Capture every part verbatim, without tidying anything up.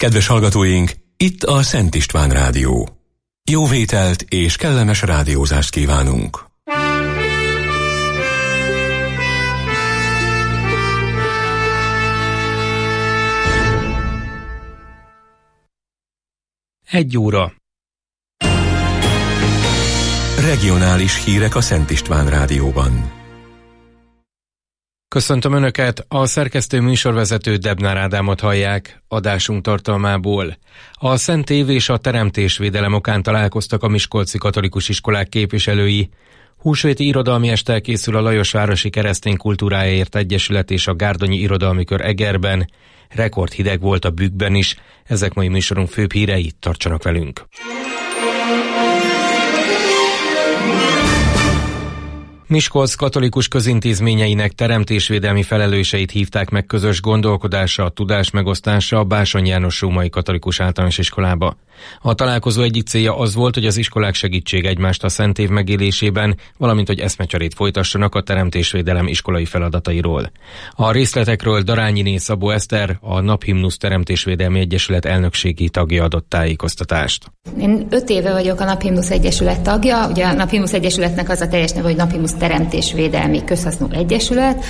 Kedves hallgatóink, itt a Szent István Rádió. Jó vételt és kellemes rádiózást kívánunk! Egy óra. Regionális hírek a Szent István Rádióban. Köszöntöm Önöket, a szerkesztő műsorvezető Debnár Ádámot hallják. Adásunk tartalmából. A Szent Év és a Teremtésvédelem okán találkoztak a miskolci katolikus iskolák képviselői. Húsvéti irodalmi estel készül a Lajosvárosi Keresztény Kultúráért Egyesület és a Gárdonyi Irodalmi Kör Egerben. Rekordhideg volt a Bükkben is. Ezek mai műsorunk főbb hírei, tartsanak velünk! Miskolc katolikus közintézményeinek teremtésvédelmi felelőseit hívták meg közös gondolkodásra, a tudás megosztásra a Básony János Római Katolikus Általános Iskolába. A találkozó egyik célja az volt, hogy az iskolák segítség egymást a Szent Év megélésében, valamint hogy eszmecserét folytassanak a teremtésvédelem iskolai feladatairól. A részletekről Darányiné Szabó Eszter, a Naphimnusz Teremtésvédelmi Egyesület elnökségi tagja adott tájékoztatást. Én öt éve vagyok a Naphimnusz Egyesület tagja. Ugye a Naphimnusz Egyesületnek az a teljes neve, hogy Naphimnusz Teremtésvédelmi Közhasznú Egyesület,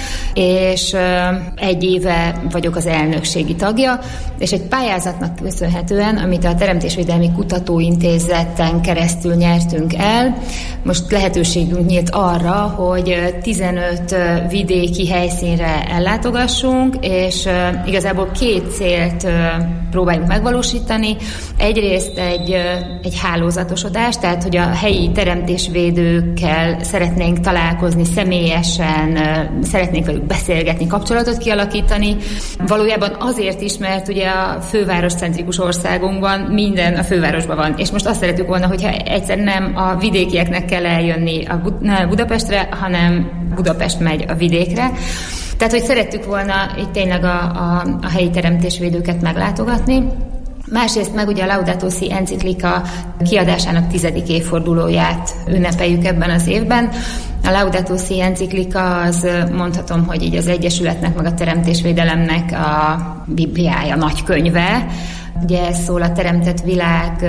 és egy éve vagyok az elnökségi tagja, és egy pályázatnak köszönhetően, amit a Teremtésvédelmi Kutatóintézeten keresztül nyertünk el, most lehetőségünk nyílt arra, hogy tizenöt vidéki helyszínre ellátogassunk, és igazából két célt próbáljuk megvalósítani. Egyrészt egy, egy hálózatosodás, tehát hogy a helyi teremtésvédőkkel szeretnénk találkozni személyesen, szeretnénk velük beszélgetni, kapcsolatot kialakítani. Valójában azért is, mert ugye a fővároscentrikus országunkban minden a fővárosban van, és most azt szeretük volna, hogyha egyszer nem a vidékieknek kell eljönni a Budapestre, hanem Budapest megy a vidékre. Tehát, hogy szerettük volna itt tényleg a, a, a helyi teremtésvédőket meglátogatni. Másrészt meg ugye a Laudato Si enciklika kiadásának tizedik évfordulóját ünnepeljük ebben az évben. A Laudato Si enciklika az, mondhatom, hogy így az Egyesületnek, meg a teremtésvédelemnek a bibliája, nagy könyve. Ugye ez szól a teremtett világ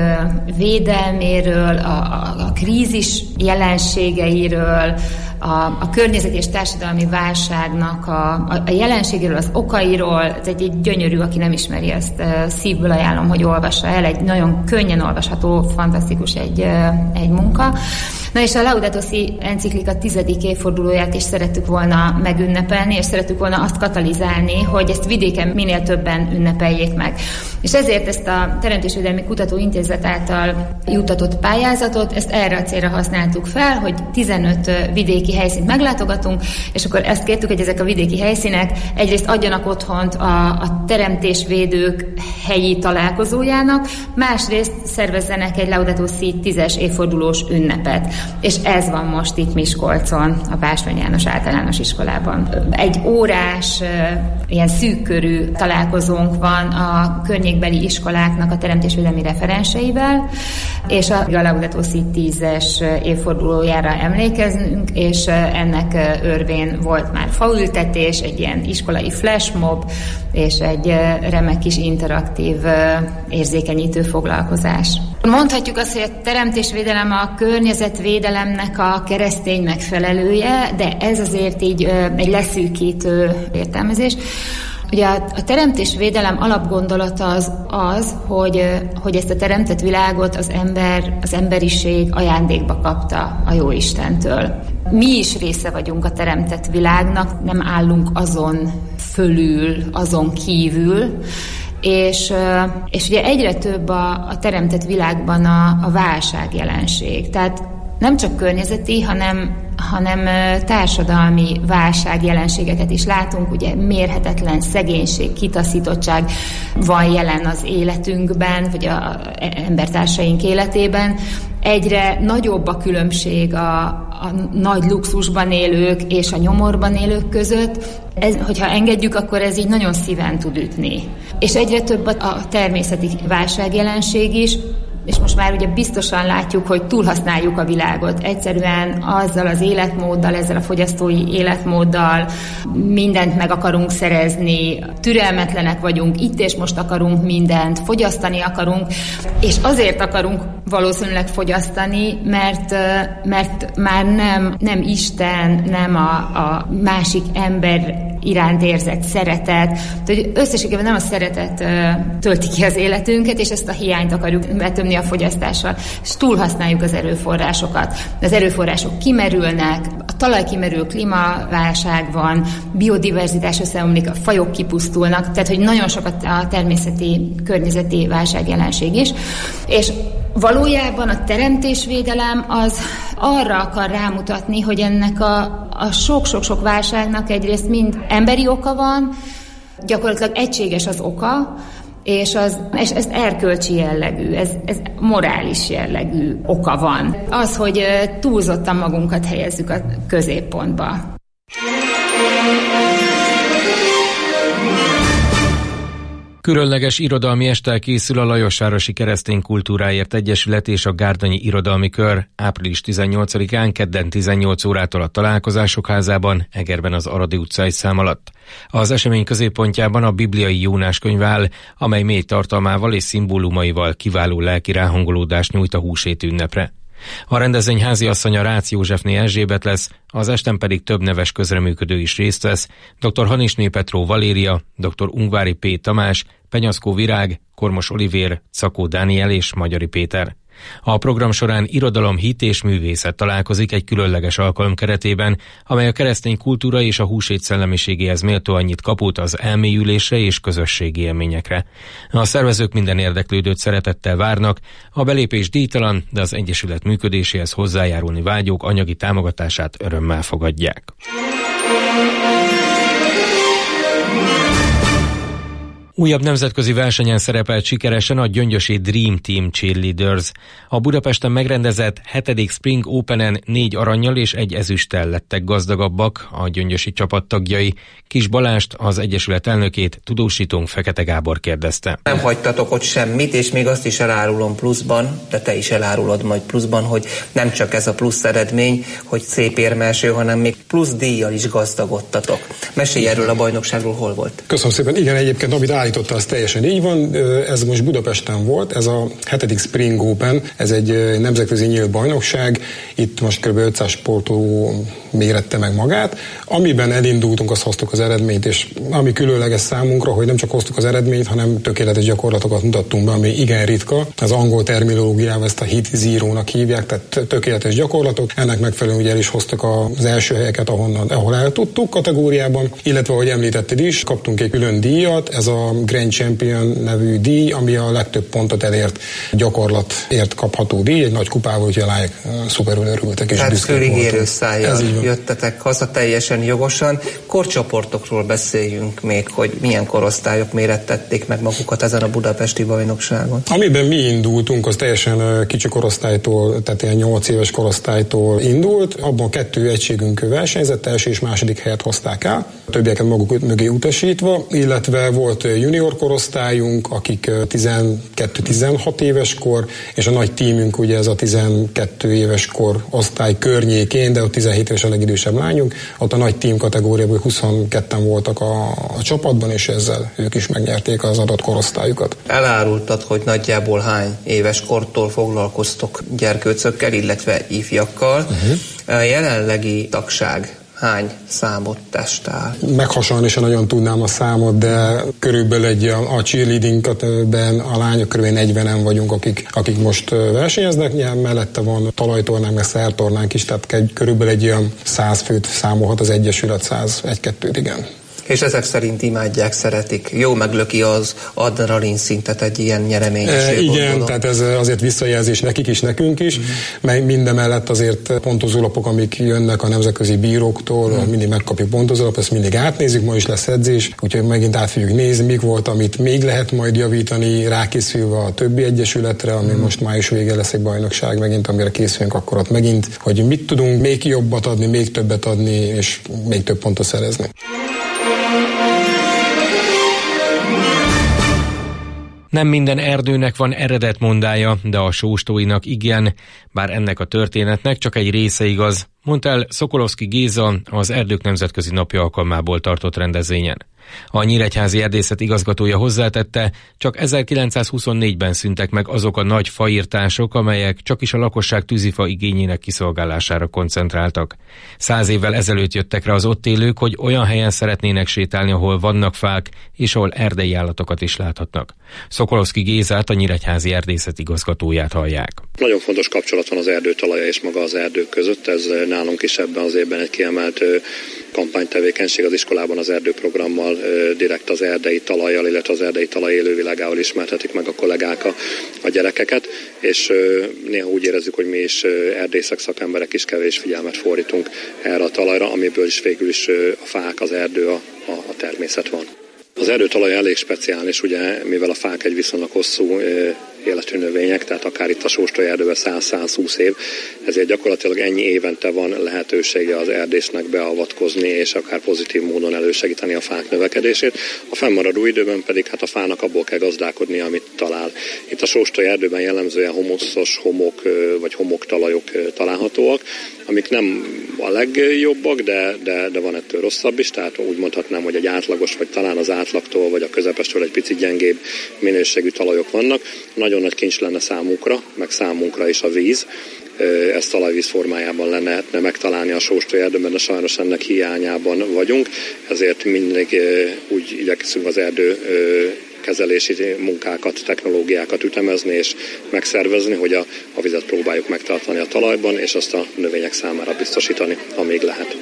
védelméről, a, a, a krízis jelenségeiről, a, a környezet és társadalmi válságnak a, a, a jelenségéről, az okairól. Ez egy, egy gyönyörű, aki nem ismeri, ezt szívből ajánlom, hogy olvassa el. Egy nagyon könnyen olvasható, fantasztikus egy, egy munka. Na és a Laudato Si enciklika tizedik évfordulóját is szerettük volna megünnepelni, és szerettük volna azt katalizálni, hogy ezt vidéken minél többen ünnepeljék meg. És ezért ezt a Teremtésvédelmi Kutatóintézet által juttatott pályázatot, ezt erre a célra használtuk fel, hogy tizenöt vidéki helyszínt meglátogatunk, és akkor ezt kértük, hogy ezek a vidéki helyszínek egyrészt adjanak otthont a, a teremtésvédők helyi találkozójának, másrészt szervezzenek egy Laudato Si tízes évfordulós ünnepet. És ez van most itt Miskolcon, a Básony János Általános Iskolában. Egy órás, ilyen szűkkörű találkozónk van a környékbeli iskoláknak a teremtésvédelmi referenseivel, és a Laudato Si tízes évfordulójára emlékeznünk, és ennek örvén volt már faültetés, egy ilyen iskolai flashmob, és egy remek kis interaktív érzékenyítő foglalkozás. Mondhatjuk azt, hogy a teremtésvédelem a környezetvédelemnek a keresztény megfelelője, de ez azért így egy leszűkítő értelmezés. Ugye a, a teremtésvédelem alapgondolata az az, hogy, hogy ezt a teremtett világot az ember, az emberiség ajándékba kapta a Jóistentől. Mi is része vagyunk a teremtett világnak, nem állunk azon fölül, azon kívül, És, és ugye egyre több a, a teremtett világban a, a válságjelenség. Tehát nem csak környezeti, hanem, hanem társadalmi válságjelenségeket is látunk. Ugye mérhetetlen szegénység, kitaszítottság van jelen az életünkben, vagy az embertársaink életében. Egyre nagyobb a különbség a, a nagy luxusban élők és a nyomorban élők között. Ez, hogyha engedjük, akkor ez így nagyon szíven tud ütni. És egyre több a természeti válságjelenség is. és most már ugye biztosan látjuk, hogy túlhasználjuk a világot. Egyszerűen azzal az életmóddal, ezzel a fogyasztói életmóddal mindent meg akarunk szerezni, türelmetlenek vagyunk, itt és most akarunk mindent, fogyasztani akarunk, és azért akarunk valószínűleg fogyasztani, mert, mert már nem, nem Isten, nem a, a másik ember iránt érzett szeretet, hogy összességében nem a szeretet tölti ki az életünket, és ezt a hiányt akarjuk betömni a fogyasztással, és túlhasználjuk az erőforrásokat. Az erőforrások kimerülnek, a talaj kimerül, klímaválság van, biodiverzitás összeomlik, a fajok kipusztulnak, tehát hogy nagyon sokat a természeti, környezeti válságjelenség is, és valójában a teremtésvédelem az arra akar rámutatni, hogy ennek a, a sok-sok-sok válságnak egyrészt mind emberi oka van, gyakorlatilag egységes az oka, és, az, és ez erkölcsi jellegű, ez, ez morális jellegű oka van. Az, hogy túlzottan magunkat helyezzük a középpontba. Különleges irodalmi estel készül a Lajosvárosi Keresztény Kultúráért Egyesület és a Gárdonyi Irodalmi Kör április tizennyolcadikán kedden tizennyolc órától a Találkozások házában, Egerben az Aradi utcai szám alatt. Az esemény középpontjában a bibliai Jónás könyv áll, amely mély tartalmával és szimbólumaival kiváló lelki ráhangolódást nyújt a húsvét ünnepre. A rendezvény háziasszonya Rácz Józsefné Erzsébet lesz, az esten pedig több neves közreműködő is részt vesz, dr. Hanisné Petró Valéria, dr. Ungvári P. Tamás, Penyaszkó Virág, Kormos Olivér, Szakó Dániel és Magyari Péter. A program során irodalom, hit és művészet találkozik egy különleges alkalom keretében, amely a keresztény kultúra és a húsvét szellemiségéhez méltóan nyit kaput az elmélyülésre és közösségi élményekre. A szervezők minden érdeklődőt szeretettel várnak, a belépés díjtalan, de az egyesület működéséhez hozzájárulni vágyók anyagi támogatását örömmel fogadják. Újabb nemzetközi versenyen szerepelt sikeresen a gyöngyösi Dream Team Cheerleaders. A Budapesten megrendezett hetedik Spring Openen négy arannyal és egy ezüsttel lettek gazdagabbak a gyöngyösi csapattagjai. Kis Balást, az egyesület elnökét tudósítónk Fekete Gábor kérdezte. Nem hagytatok ott semmit, és még azt is elárulom pluszban, de te is elárulod majd pluszban, hogy nem csak ez a plusz eredmény, hogy szép érmelső, hanem még plusz díjjal is gazdagodtatok. Mesélj erről a bajnokságról, hol volt? Köszönöm szépen. Igen, egyébként amit állította, az teljesen így van. Ez most Budapesten volt, ez a hetedik Spring Open, ez egy nemzetközi nyílt bajnokság, itt most kb. ötszáz sportoló mérette meg magát. Amiben elindultunk, azt hoztuk az eredményt, és ami különleges számunkra, hogy nem csak hoztuk az eredményt, hanem tökéletes gyakorlatokat mutattunk be, ami igen ritka. Az angol terminológiával ezt a hit zero-nak hívják, tehát tökéletes gyakorlatok. Ennek megfelelően ugye el is hoztuk az első helyeket, ahonnan, ahol el tudtuk kategóriában, illetve ahogy említetted is, kaptunk egy külön díjat, ez a Grand Champion nevű díj, ami a legtöbb pontot elért gyakorlatért kapható díj, egy nagy kupával, úgyhogy aláig szuperül örültek és büszkék voltunk. Tehát főigérő szájjal jöttetek haza teljesen jogosan. Korcsoportokról beszéljünk még, hogy milyen korosztályok mérettették meg magukat ezen a budapesti bajnokságon. Amiben mi indultunk, az teljesen kicsi korosztálytól, tehát ilyen nyolc éves korosztálytól indult. Abban kettő egységünk versenyzett, első és második helyet hozták el, a többieket maguk mögé utasítva, illetve volt junior korosztályunk, akik tizenkettő-tizenhat éves kor, és a nagy tímünk ugye ez a tizenkettő éves kor osztály környékén, de ott tizenhét éves a legidősebb lányunk, ott a nagy tím kategóriában huszonketten voltak a, a csapatban, és ezzel ők is megnyerték az adott korosztályukat. Elárultad, hogy nagyjából hány éves kortól foglalkoztok gyerkőcökkel, illetve ifjakkal. Uh-huh. A jelenlegi tagság hány számot testál? Meghasonlóan nagyon tudnám a számot, de körülbelül egy a cheerleadingben a lányok körülbelül negyvenen vagyunk, akik, akik most versenyeznek, nyilván mellette van talajtornánk, meg szertornánk is, tehát körülbelül egy olyan száz főt számolhat az egyesület, száz egy-kettőt, igen. És ezek szerint imádják, szeretik. Jó meglöki az adrenalin szintet egy ilyen nyereményesség. E, igen, gondolom. Tehát ez azért visszajelzés nekik is, nekünk is, mm. meg mindemellett azért pontozólapok, amik jönnek a nemzetközi bíróktól, mm. mindig megkapjuk pontozólapot, ezt mindig átnézzük, ma is lesz edzés, úgyhogy megint át fogjuk nézni, mik volt, amit még lehet majd javítani, rákészülve a többi egyesületre, ami mm. most május vége lesz egy bajnokság, megint amire készülünk, akkor ott megint, hogy mit tudunk még jobbat adni, még többet adni, és még több pontot szerezni. Nem minden erdőnek van eredetmondája, de a sóstóinak igen, bár ennek a történetnek csak egy része igaz, mondta el Szokolovszky Géza az Erdők Nemzetközi Napja alkalmából tartott rendezvényen. A Nyíregyházi Erdészet igazgatója hozzátette, csak ezerkilencszázhuszonnégyben szűntek meg azok a nagy fairtások, amelyek csak is a lakosság tűzifa igényének kiszolgálására koncentráltak. Száz évvel ezelőtt jöttek rá az ott élők, hogy olyan helyen szeretnének sétálni, ahol vannak fák, és ahol erdei állatokat is láthatnak. Szokolovszky Gézát, a Nyíregyházi Erdészet igazgatóját hallják. Nagyon fontos kapcsolat van az erdő talaja és maga az erdők között, ez nálunk is ebben az évben egy kiemelt kampánytevékenység az iskolában az erdőprogrammal direkt az erdei talajjal, illetve az erdei talaj élővilágával ismertetik meg a kollégák a, a gyerekeket, és néha úgy érezzük, hogy mi is erdészek, szakemberek is kevés figyelmet fordítunk erre a talajra, amiből is végül is a fák, az erdő, a, a, a természet van. Az erdőtalaj elég speciális, ugye, mivel a fák egy viszonylag hosszú életű növények, tehát akár itt a sóstóerdőben száz-százhúsz év, ezért gyakorlatilag ennyi évente van lehetősége az erdésznek beavatkozni, és akár pozitív módon elősegíteni a fák növekedését. A fennmaradó időben pedig hát a fának abból kell gazdálkodni, amit talál. Itt a sóstóerdőben jellemzően humuszos homok vagy homoktalajok találhatóak, amik nem a legjobbak, de, de, de van ettől rosszabb is, tehát úgy mondhatnám, hogy egy átlagos, vagy talán az átlagtól, vagy a közepestől egy picit gyengébb minőségű talajok vannak. Nagyon nagy kincs lenne számunkra, meg számunkra is a víz. Ezt talajvíz formájában lehetne megtalálni a sóstóerdőben, de sajnos ennek hiányában vagyunk, ezért mindig úgy igyekszünk az erdő kezelési munkákat, technológiákat ütemezni és megszervezni, hogy a, a vizet próbáljuk megtartani a talajban, és azt a növények számára biztosítani, amíg lehet.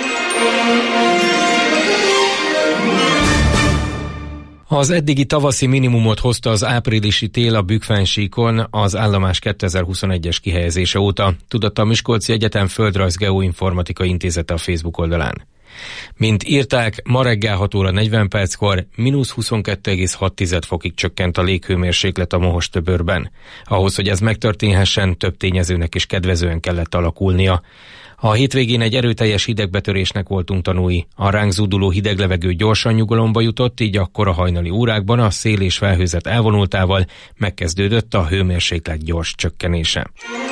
Az eddigi tavaszi minimumot hozta az áprilisi tél a Bükkfensíkon az állomás kétezer-huszonegyes kihelyezése óta, tudatta a Miskolci Egyetem Földrajz Geoinformatika Intézete a Facebook oldalán. Mint írták, ma reggel hat óra negyven perckor mínusz huszonkettő egész hat fokig csökkent a léghőmérséklet a Mohos-töbörben. Ahhoz, hogy ez megtörténhessen, több tényezőnek is kedvezően kellett alakulnia. A hétvégén egy erőteljes hidegbetörésnek voltunk tanúi. A ránk zúduló hideg levegő gyorsan nyugalomba jutott, így a kora hajnali órákban a szél és felhőzet elvonultával megkezdődött a hőmérséklet gyors csökkenése.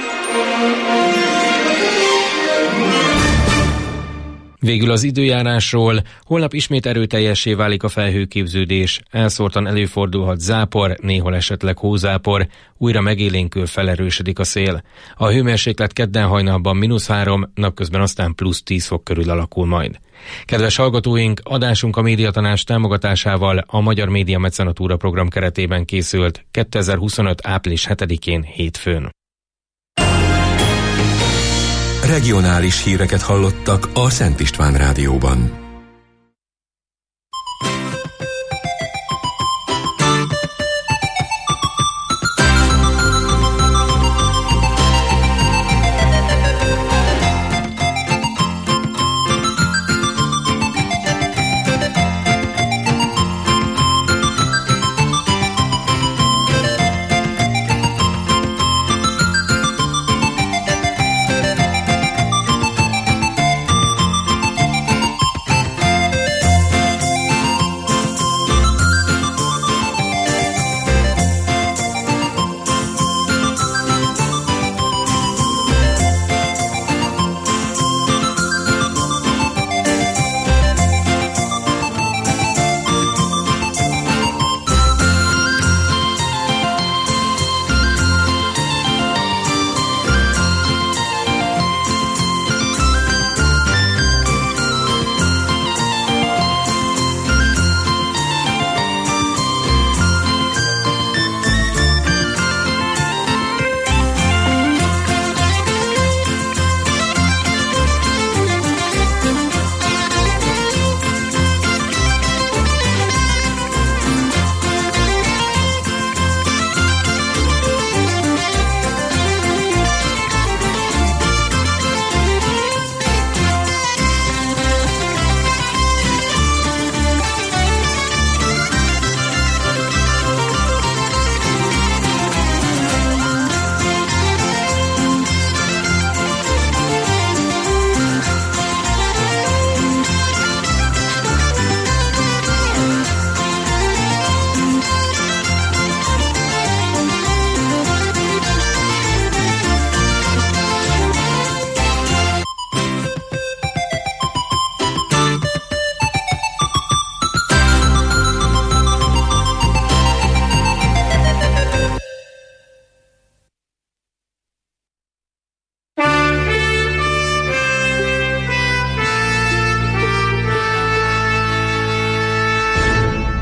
Végül az időjárásról, holnap ismét erőteljessé válik a felhőképződés, elszórtan előfordulhat zápor, néhol esetleg hózápor, újra megélénkül felerősödik a szél. A hőmérséklet kedden hajnalban mínusz három, napközben aztán plusz tíz fok körül alakul majd. Kedves hallgatóink, adásunk a Médiatanács támogatásával a Magyar Média Mecenatúra program keretében készült kétezer-huszonöt április hetedikén hétfőn. Regionális híreket hallottak a Szent István Rádióban.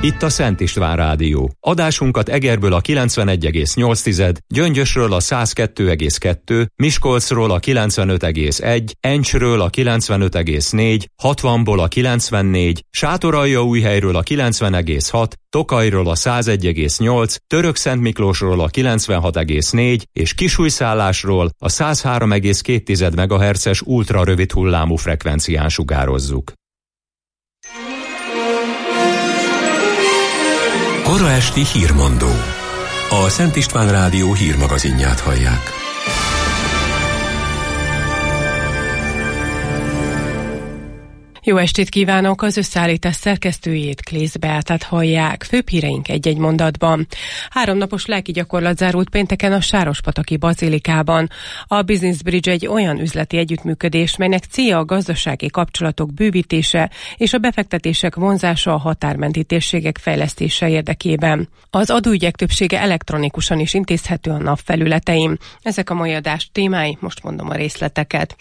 Itt a Szent István Rádió. Adásunkat Egerből a kilencvenegy egész nyolc, Gyöngyösről a száz kettő egész kettő, Miskolcról a kilencvenöt egész egy, Encsről a kilencvenöt egész négy, hatvanból a kilencvennégy, Sátoraljaújhelyről a kilencven egész hat, Tokajról a száz egy egész nyolc, Törökszentmiklósról a kilencvenhat egész négy és Kisújszállásról a száz három egész két megahertzes ultra rövid hullámú frekvencián sugározzuk. Kora esti hírmondó. A Szent István Rádió hírmagazinját hallják. Jó estét kívánok! Az összeállítás szerkesztőjét, Klész Beátát hallják. Főbb híreink egy-egy mondatban. Háromnapos lelki gyakorlat zárult pénteken a Sárospataki Bazilikában. A Business Bridge egy olyan üzleti együttműködés, melynek célja a gazdasági kapcsolatok bővítése és a befektetések vonzása a határmenti térségek fejlesztése érdekében. Az adóügyek többsége elektronikusan is intézhető a NAV felületein. Ezek a mai adás témái, most mondom a részleteket.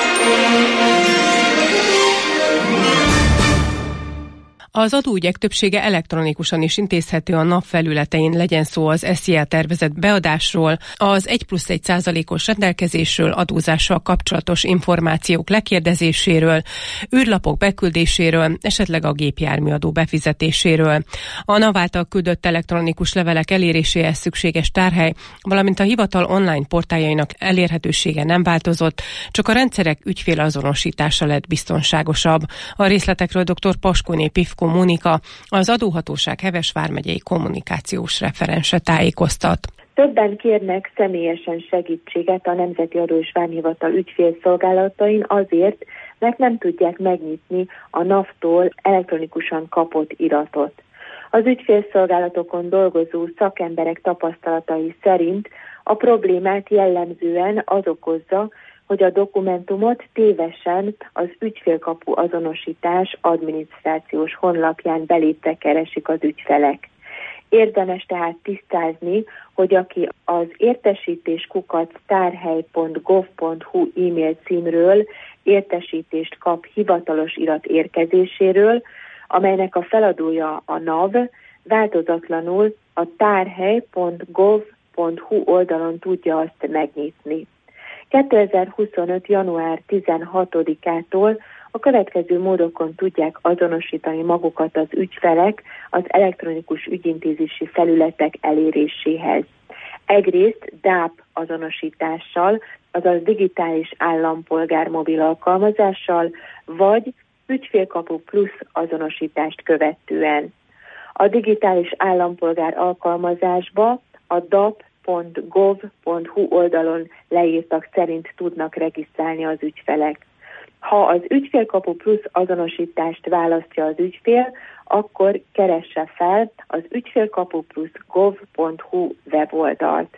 Az adóügyek többsége elektronikusan is intézhető a NAV felületein, legyen szó az es zé á tervezett beadásról, az egy plusz egy százalékos rendelkezésről, adózással kapcsolatos információk lekérdezéséről, űrlapok beküldéséről, esetleg a gépjárműadó befizetéséről. A NAV által küldött elektronikus levelek eléréséhez szükséges tárhely, valamint a hivatal online portáljainak elérhetősége nem változott, csak a rendszerek ügyfélazonosítása lett biztonságosabb. A részletekről dr. Paskóné Pivko Mónika, az adóhatóság Heves vármegyei kommunikációs referense tájékoztat. Többen kérnek személyesen segítséget a Nemzeti Adó és Vámhivatal ügyfélszolgálatain azért, mert nem tudják megnyitni a NAV-tól elektronikusan kapott iratot. Az ügyfélszolgálatokon dolgozó szakemberek tapasztalatai szerint a problémát jellemzően az okozza, hogy a dokumentumot tévesen az ügyfélkapu azonosítás adminisztrációs honlapján belépve keresik az ügyfelek. Érdemes tehát tisztázni, hogy aki az értesítés kukac tárhely pont gov pont hu e-mail címről értesítést kap hivatalos irat érkezéséről, amelynek a feladója a NAV, változatlanul a tárhely pont gov pont hu oldalon tudja azt megnyitni. kétezer-huszonöt. január tizenhatodikától a következő módokon tudják azonosítani magukat az ügyfelek az elektronikus ügyintézési felületek eléréséhez. Egyrészt dáp azonosítással, azaz digitális állampolgár mobil alkalmazással, vagy ügyfélkapu plusz azonosítást követően. A digitális állampolgár alkalmazásba a dap pont gov pont hu oldalon leírtak szerint tudnak regisztrálni az ügyfelek. Ha az ügyfélkapu plusz azonosítást választja az ügyfél, akkor keresse fel az ügyfélkapu plusz gov pont hu weboldalt.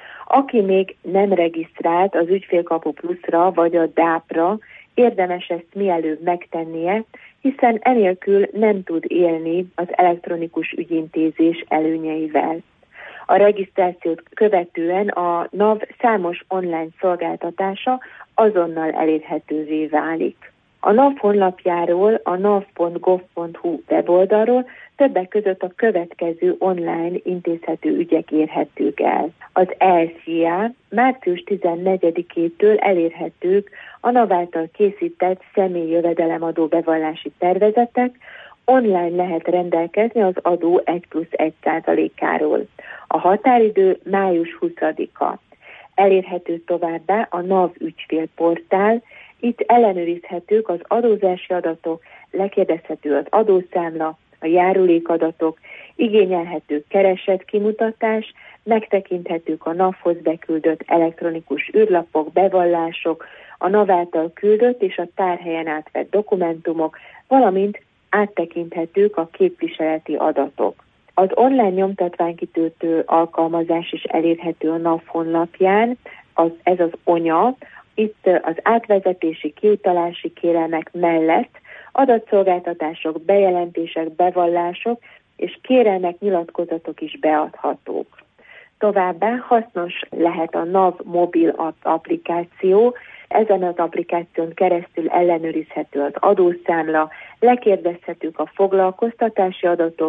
Aki még nem regisztrált az ügyfélkapu pluszra vagy a dápra, érdemes ezt mielőbb megtennie, hiszen enélkül nem tud élni az elektronikus ügyintézés előnyeivel. A regisztrációt követően a NAV számos online szolgáltatása azonnal elérhetővé válik. A NAV honlapjáról, a nav pont gov pont hu weboldalról többek között a következő online intézhető ügyek érhetők el. Az e es zé á március tizennegyedikétől elérhetők a NAV által készített személyi jövedelemadó bevallási tervezetek, online lehet rendelkezni az adó egy plusz egy százalékáról. A határidő május huszadika. Elérhető továbbá a NAV ügyfélportál, itt ellenőrizhetők az adózási adatok, lekérdezhető az adószámla, a járulékadatok, igényelhető keresetkimutatás, megtekinthetők a NAV-hoz beküldött elektronikus űrlapok, bevallások, a NAV által küldött és a tárhelyen átvett dokumentumok, valamint áttekinthetők a képviseleti adatok. Az online nyomtatványkitöltő alkalmazás is elérhető a NAV honlapján, az, ez az onya, itt az átvezetési, kiutalási kérelmek mellett adatszolgáltatások, bejelentések, bevallások és kérelmek, nyilatkozatok is beadhatók. Továbbá hasznos lehet a NAV mobil applikáció, ezen az applikáción keresztül ellenőrizhető az adószámla, lekérdezhetők a foglalkoztatási adatok,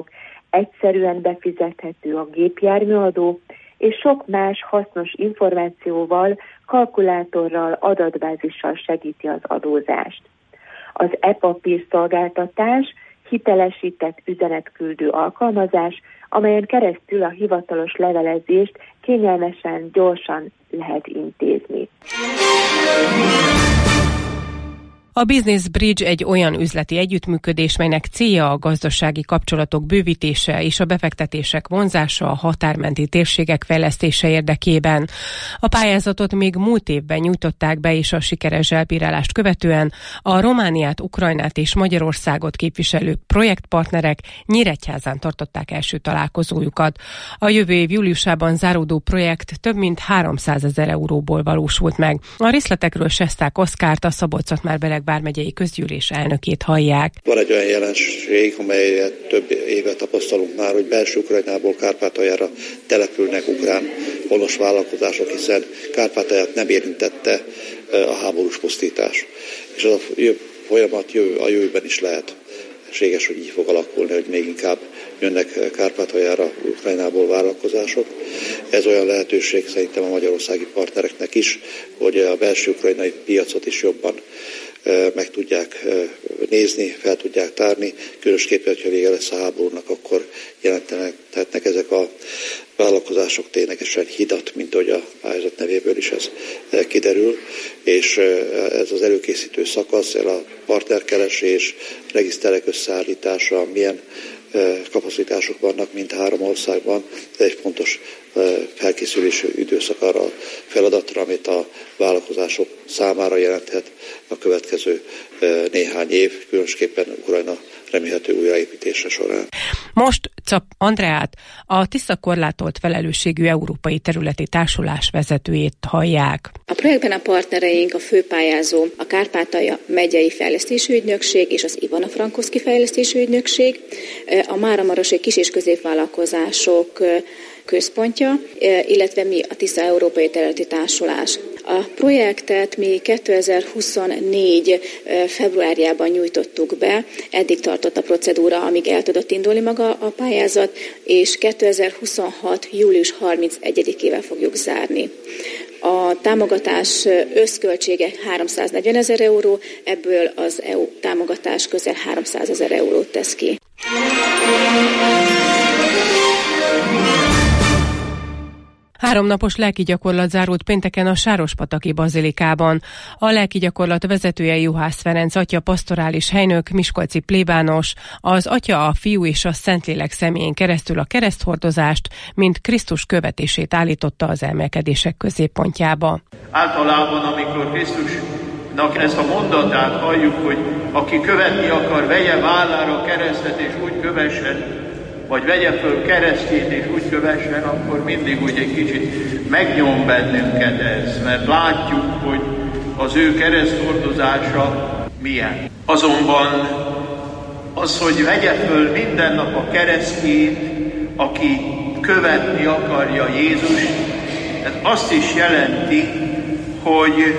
egyszerűen befizethető a gépjárműadó, és sok más hasznos információval, kalkulátorral, adatbázissal segíti az adózást. Az e-papír szolgáltatás hitelesített üzenetküldő alkalmazás, amelyen keresztül a hivatalos levelezést kényelmesen, gyorsan lehet intézni. A Business Bridge egy olyan üzleti együttműködés, melynek célja a gazdasági kapcsolatok bővítése és a befektetések vonzása a határmenti térségek fejlesztése érdekében. A pályázatot még múlt évben nyújtották be, és a sikeres elbírálást követően a Romániát, Ukrajnát és Magyarországot képviselő projektpartnerek Nyíregyházán tartották első találkozójukat. A jövő év júliusában záródó projekt több mint háromszázezer euróból valósult meg. A részletekről Sesták Oszkárt, a Szabolcs-Szatmár-Bereg vármegyei közgyűlés elnökét hallják. Van egy olyan jelenség, amelyet több éve tapasztalunk már, hogy belső Ukrajnából Kárpátaljára települnek ukrán honos vállalkozások, hiszen Kárpátalját nem érintette a háborús pusztítás. És az a folyamat a jövőben is lehet. Lehetséges, hogy így fog alakulni, hogy még inkább jönnek Kárpátaljára Ukrajnából vállalkozások. Ez olyan lehetőség szerintem a magyarországi partnereknek is, hogy a belső ukrajnai piacot is jobban meg tudják nézni, fel tudják tárni, különösképpen, hogyha vége lesz a háborúnak, akkor jelentenek ezek a vállalkozások ténylegesen hidat, mint ahogy a pályázat nevéből is ez kiderül, és ez az előkészítő szakasz, ez a partnerkeresés, regiszterek összeállítása, milyen kapacitások vannak mind három országban, ez egy fontos felkészülési időszak arra a feladatra, amit a vállalkozások számára jelenthet a következő néhány év, különösképpen Ukrajna remélhető újraépítése során. Most Czap Andreát, a Tisza korlátolt felelősségű európai területi társulás vezetőjét hallják. A projektben a partnereink a főpályázó, a Kárpátalja megyei fejlesztési ügynökség és az Ivano-Frankowski fejlesztési ügynökség, a Máramarosi kis- és középvállalkozások központja, illetve mi a Tisza Európai Területi Társulás. A projektet mi kétezer-huszonnégy februárjában nyújtottuk be, eddig tartott a procedúra, amíg el tudott indulni maga a pályázat, és kétezer-huszonhat július harmincegyedikével fogjuk zárni. A támogatás összköltsége háromszáznegyven ezer euró, ebből az é u támogatás közel háromszázezer eurót tesz ki. Háromnapos lelki gyakorlat zárult pénteken a Sárospataki bazilikában. A lelki gyakorlat vezetője Juhász Ferenc atya pastorális helynök, miskolci plébános, az atya, a fiú és a Szentlélek személyén keresztül a kereszthordozást, mint Krisztus követését állította az emelkedések középpontjába. Általában, amikor Krisztusnak ezt a mondatát halljuk, hogy aki követni akar, vegye vállára keresztet és úgy kövessen, vagy vegye föl keresztjét és úgy kövessen, akkor mindig úgy egy kicsit megnyom bennünket ez, mert látjuk, hogy az ő kereszthordozása milyen. Azonban az, hogy vegye föl minden nap a keresztjét, aki követni akarja Jézus, ez azt is jelenti, hogy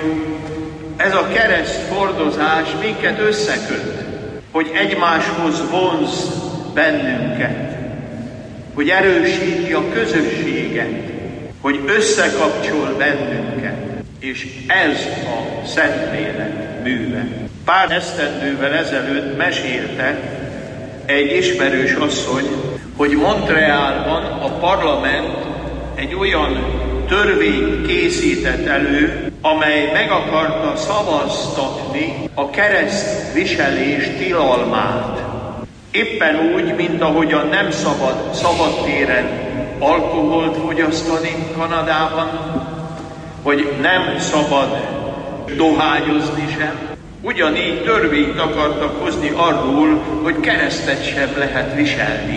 ez a kereszthordozás minket összeköt, hogy egymáshoz vonz bennünket, hogy erősíti a közösséget, hogy összekapcsol bennünket, és ez a Szentlélek műve. Pár esztendővel ezelőtt mesélte egy ismerős asszony, hogy Montrealban a parlament egy olyan törvényt készített elő, amely meg akarta szavaztatni a keresztviselés tilalmát. Éppen úgy, mint ahogyan nem szabad szabadtéren alkoholt fogyasztani Kanadában, hogy nem szabad dohányozni sem, ugyanígy törvényt akartak hozni arról, hogy keresztet sem lehet viselni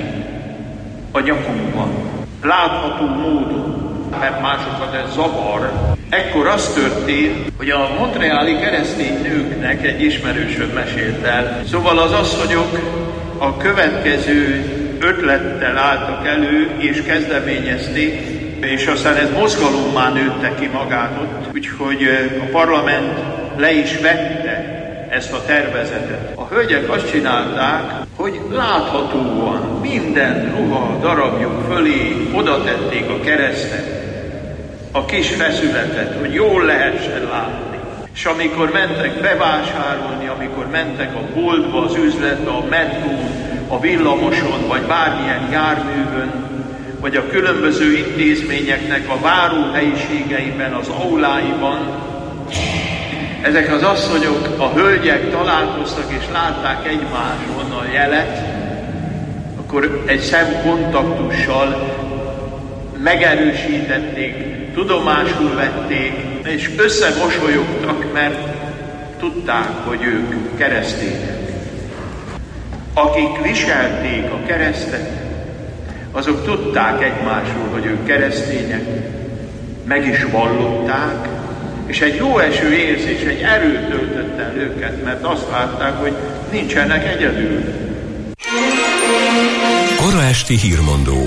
a nyakunkban. Látható módon, mert másokat ez zavar. Ekkor az történt, hogy a montreali keresztény nőknek egy ismerősöm mesélt el. Szóval az asszonyok a következő ötlettel álltak elő, és kezdeményezték, és aztán ez mozgalommá nőtte ki magát ott, úgyhogy a parlament le is vette ezt a tervezetet. A hölgyek azt csinálták, hogy láthatóan minden ruha darabjuk fölé oda tették a keresztet, a kis feszületet, hogy jól lehessen látni. És amikor mentek bevásárolni, amikor mentek a boltba, az üzletbe, a metrón, a villamoson, vagy bármilyen járművön, vagy a különböző intézményeknek a váróhelyiségeiben, az auláiban, ezek az asszonyok, a hölgyek találkoztak és látták egymáson a jelet, akkor egy szemkontaktussal megerősítették, tudomásul vették, és összemosolyogtak, mert tudták, hogy ők keresztények. Akik viselték a keresztet, azok tudták egymásról, hogy ők keresztények, meg is vallották, és egy jó eső érzés, egy erő töltött el őket, mert azt látták, hogy nincsenek egyedül. Kora esti hírmondó.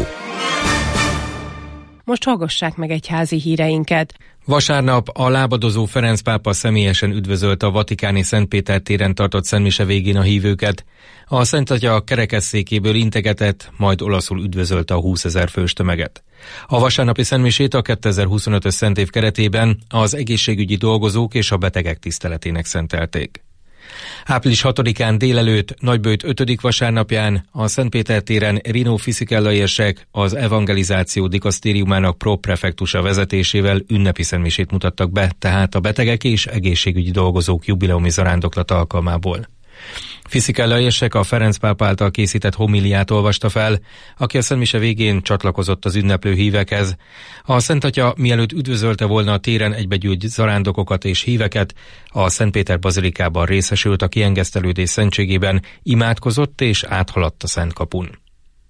Most hallgassák meg egyházi híreinket. Vasárnap a lábadozó Ferenc pápa személyesen üdvözölte a vatikáni Szent Péter téren tartott szentmise végén a hívőket. A Szent Atya kerekesszékéből integetett, majd olaszul üdvözölte a húszezer fős tömeget. A vasárnapi szentmisét a kétezer-huszonötös szentév keretében az egészségügyi dolgozók és a betegek tiszteletének szentelték. április hatodikán délelőtt, Nagyböjt ötödik vasárnapján a Szent Péter téren Rino Fisichella érsek az evangelizáció dikasztériumának proprefektusa vezetésével ünnepi szentmisét mutattak be, tehát a betegek és egészségügyi dolgozók jubileumi zarándoklat alkalmából. Fisichella érsek a Ferenc pápa által készített homiliát olvasta fel, aki a szentmise végén csatlakozott az ünneplő hívekhez. A Szent Atya mielőtt üdvözölte volna a téren egybegyűlt zarándokokat és híveket, a Szent Péter bazilikában részesült a kiengesztelődés szentségében, imádkozott és áthaladt a Szent kapun.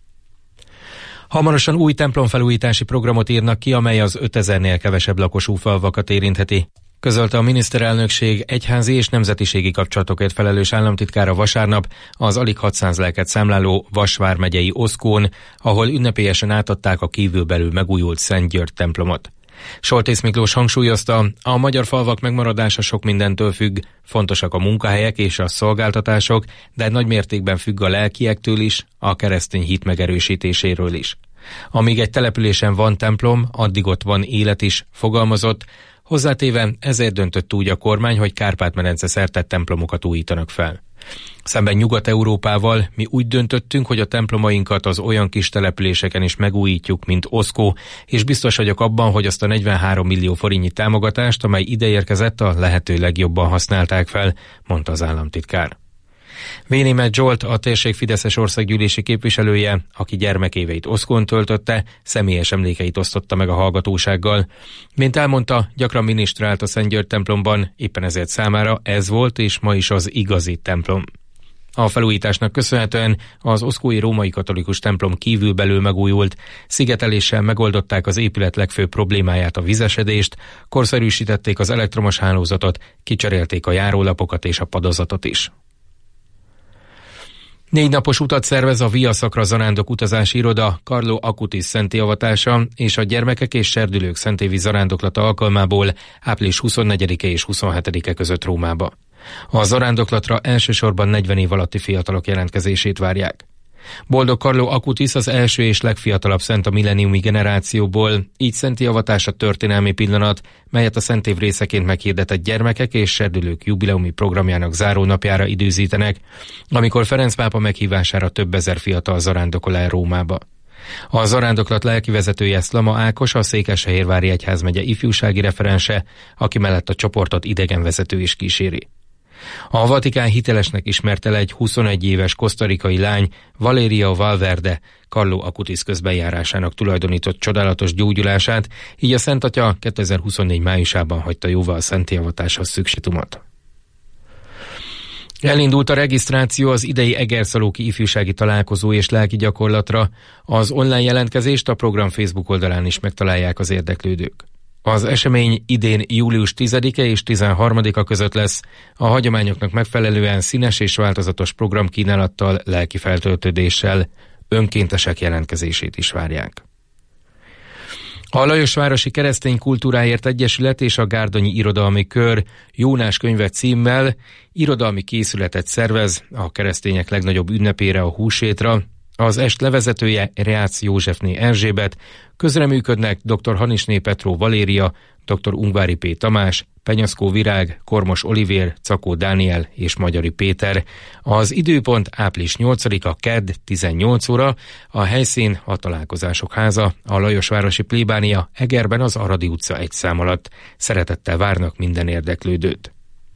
Hamarosan új templomfelújítási programot írnak ki, amely az ötezernél kevesebb lakosú falvakat érintheti. Közölte a miniszterelnökség egyházi és nemzetiségi kapcsolatokért felelős államtitkára vasárnap az alig hatszáz lelket számláló Vas vármegyei Oszkón, ahol ünnepélyesen átadták a kívülbelül megújult Szent György templomot. Soltész Miklós hangsúlyozta, a magyar falvak megmaradása sok mindentől függ, fontosak a munkahelyek és a szolgáltatások, de nagy mértékben függ a lelkiektől is, a keresztény hit megerősítéséről is. Amíg egy településen van templom, addig ott van élet is, fogalmazott, hozzátéve ezért döntött úgy a kormány, hogy Kárpát-medence szerte templomokat újítanak fel. Szemben Nyugat-Európával mi úgy döntöttünk, hogy a templomainkat az olyan kis településeken is megújítjuk, mint Oszkó, és biztos vagyok abban, hogy azt a negyvenhárom millió forintnyi támogatást, amely ideérkezett, a lehető legjobban használták fel, mondta az államtitkár. Vénémet Zsolt, a térség fideszes országgyűlési képviselője, aki gyermekéveit Oszkón töltötte, személyes emlékeit osztotta meg a hallgatósággal. Mint elmondta, gyakran minisztrált a Szent György templomban, éppen ezért számára ez volt és ma is az igazi templom. A felújításnak köszönhetően az oszkói római katolikus templom kívülbelül megújult, szigeteléssel megoldották az épület legfőbb problémáját, a vizesedést, korszerűsítették az elektromos hálózatot, kicserélték a járólapokat és a padozatot is. Négy napos utat szervez a Via Sacra zarándok utazási iroda Carlo Acutis szentté avatása és a gyermekek és serdülők szentévi zarándoklata alkalmából április huszonnegyedike és huszonhetedike között Rómába. A zarándoklatra elsősorban negyven év alatti fiatalok jelentkezését várják. Boldog Carlo Acutis az első és legfiatalabb szent a milleniumi generációból, így szenti avatása történelmi pillanat, melyet a szentév részeként meghirdetett gyermekek és serdülők jubileumi programjának zárónapjára időzítenek, amikor Ferenc pápa meghívására több ezer fiatal zarándokol el Rómába. A zarándoklat lelkivezetője Szlama Ákos, a Székesfehérvári egyházmegye ifjúsági referense, aki mellett a csoportot idegenvezető is kíséri. A Vatikán hitelesnek ismerte le egy huszonegy éves kosztarikai lány, Valeria Valverde, Carlo Acutis közbenjárásának tulajdonított csodálatos gyógyulását, így a Szent Atya kétezer-huszonnégy májusában hagyta jóvá a szentélyavatáshoz szükségtumot. Elindult a regisztráció az idei Egerszalóki ifjúsági találkozó és lelki gyakorlatra. Az online jelentkezést a program Facebook oldalán is megtalálják az érdeklődők. Az esemény idén július tizedike és tizenharmadika között lesz, a hagyományoknak megfelelően színes és változatos programkínálattal, lelki feltöltődéssel, önkéntesek jelentkezését is várják. A Lajosvárosi Keresztény Kultúráért Egyesület és a Gárdonyi Irodalmi Kör Jónás könyve címmel irodalmi készületet szervez a keresztények legnagyobb ünnepére, a húsvétra. Az est levezetője Reácz Józsefné Erzsébet, közreműködnek dr. Hanisné Petró Valéria, dr. Ungvári P. Tamás, Penyaszkó Virág, Kormos Olivér, Cakó Dániel és Magyari Péter. Az időpont április nyolcadika, kedd, tizennyolc óra, a helyszín a Találkozások Háza, a Lajosvárosi plébánia, Egerben az Aradi utca egy szám alatt. Szeretettel várnak minden érdeklődőt.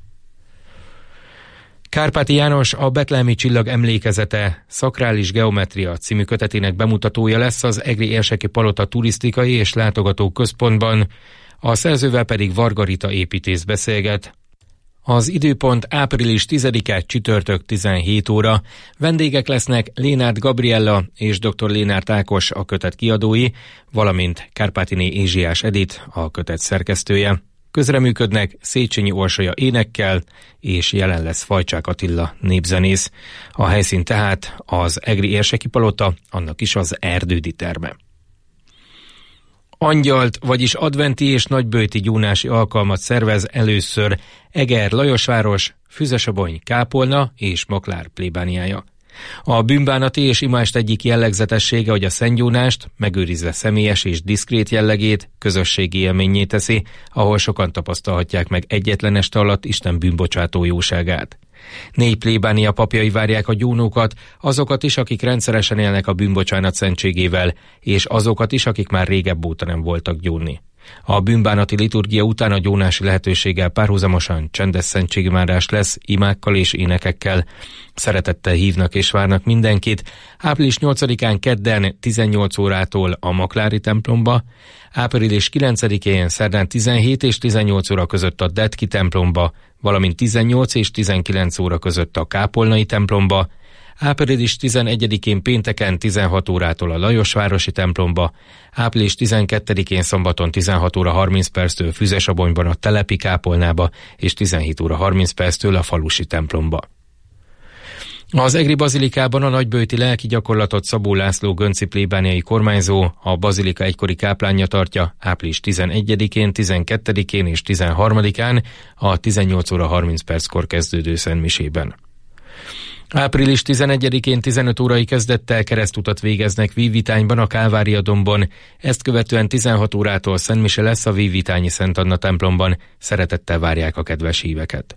Kárpáti János a Betlehemi Csillag emlékezete Szakrális Geometria című kötetének bemutatója lesz az Egri Érseki Palota turisztikai és látogató központban, a szerzővel pedig Varga Rita építész beszélget. Az időpont április tizedike, csütörtök tizenhét óra. Vendégek lesznek Lénárt Gabriella és dr. Lénárt Ákos, a kötet kiadói, valamint Kárpátiné Ézsiás Edit, a kötet szerkesztője. Közreműködnek Széchenyi Orsolya énekkel, és jelen lesz Fajcsák Attila népzenész. A helyszín tehát az Egri Érseki Palota, annak is az Erdődi terme. Angyalt, vagyis adventi és nagyböjti gyónási alkalmat szervez először Eger Lajosváros, Füzesabony Kápolna és Maklár plébániája. A bűnbánati és imást egyik jellegzetessége, hogy a szentgyónást, megőrizve személyes és diszkrét jellegét, közösségi élménnyé teszi, ahol sokan tapasztalhatják meg egyetlen este alatt Isten bűnbocsátó jóságát. Négy plébánia papjai várják a gyónókat, azokat is, akik rendszeresen élnek a bűnbocsánat szentségével, és azokat is, akik már régebb óta nem voltak gyónni. A bűnbánati liturgia után a gyónási lehetőséggel párhuzamosan csendes szentségimádás lesz, imákkal és énekekkel. Szeretettel hívnak és várnak mindenkit. április nyolcadikán kedden tizennyolc órától a Maklári templomba, április kilencedikén szerdán tizenhét és tizennyolc óra között a Detki templomba, valamint tizennyolc és tizenkilenc óra között a Kápolnai templomba, április tizenegyedikén pénteken tizenhat órától a Lajosvárosi templomba, április tizenkettedikén szombaton tizenhat óra harminc perctől Füzesabonyban a Telepi kápolnába, és tizenhét óra harminc perctől a falusi templomba. Az Egri bazilikában a nagyböjti lelki gyakorlatot Szabó László gönci plébániai kormányzó, a bazilika egykori káplánja tartja április tizenegyedikén, tizenkettedikén és tizenharmadikán a tizennyolc óra harminc perckor kezdődő szentmisében. április tizenegyedikén tizenöt órai kezdettel keresztutat végeznek Vívvitányban a Kálvária dombon, ezt követően tizenhat órától szentmise lesz a Vívvitányi Szent Anna templomban, szeretettel várják a kedves híveket.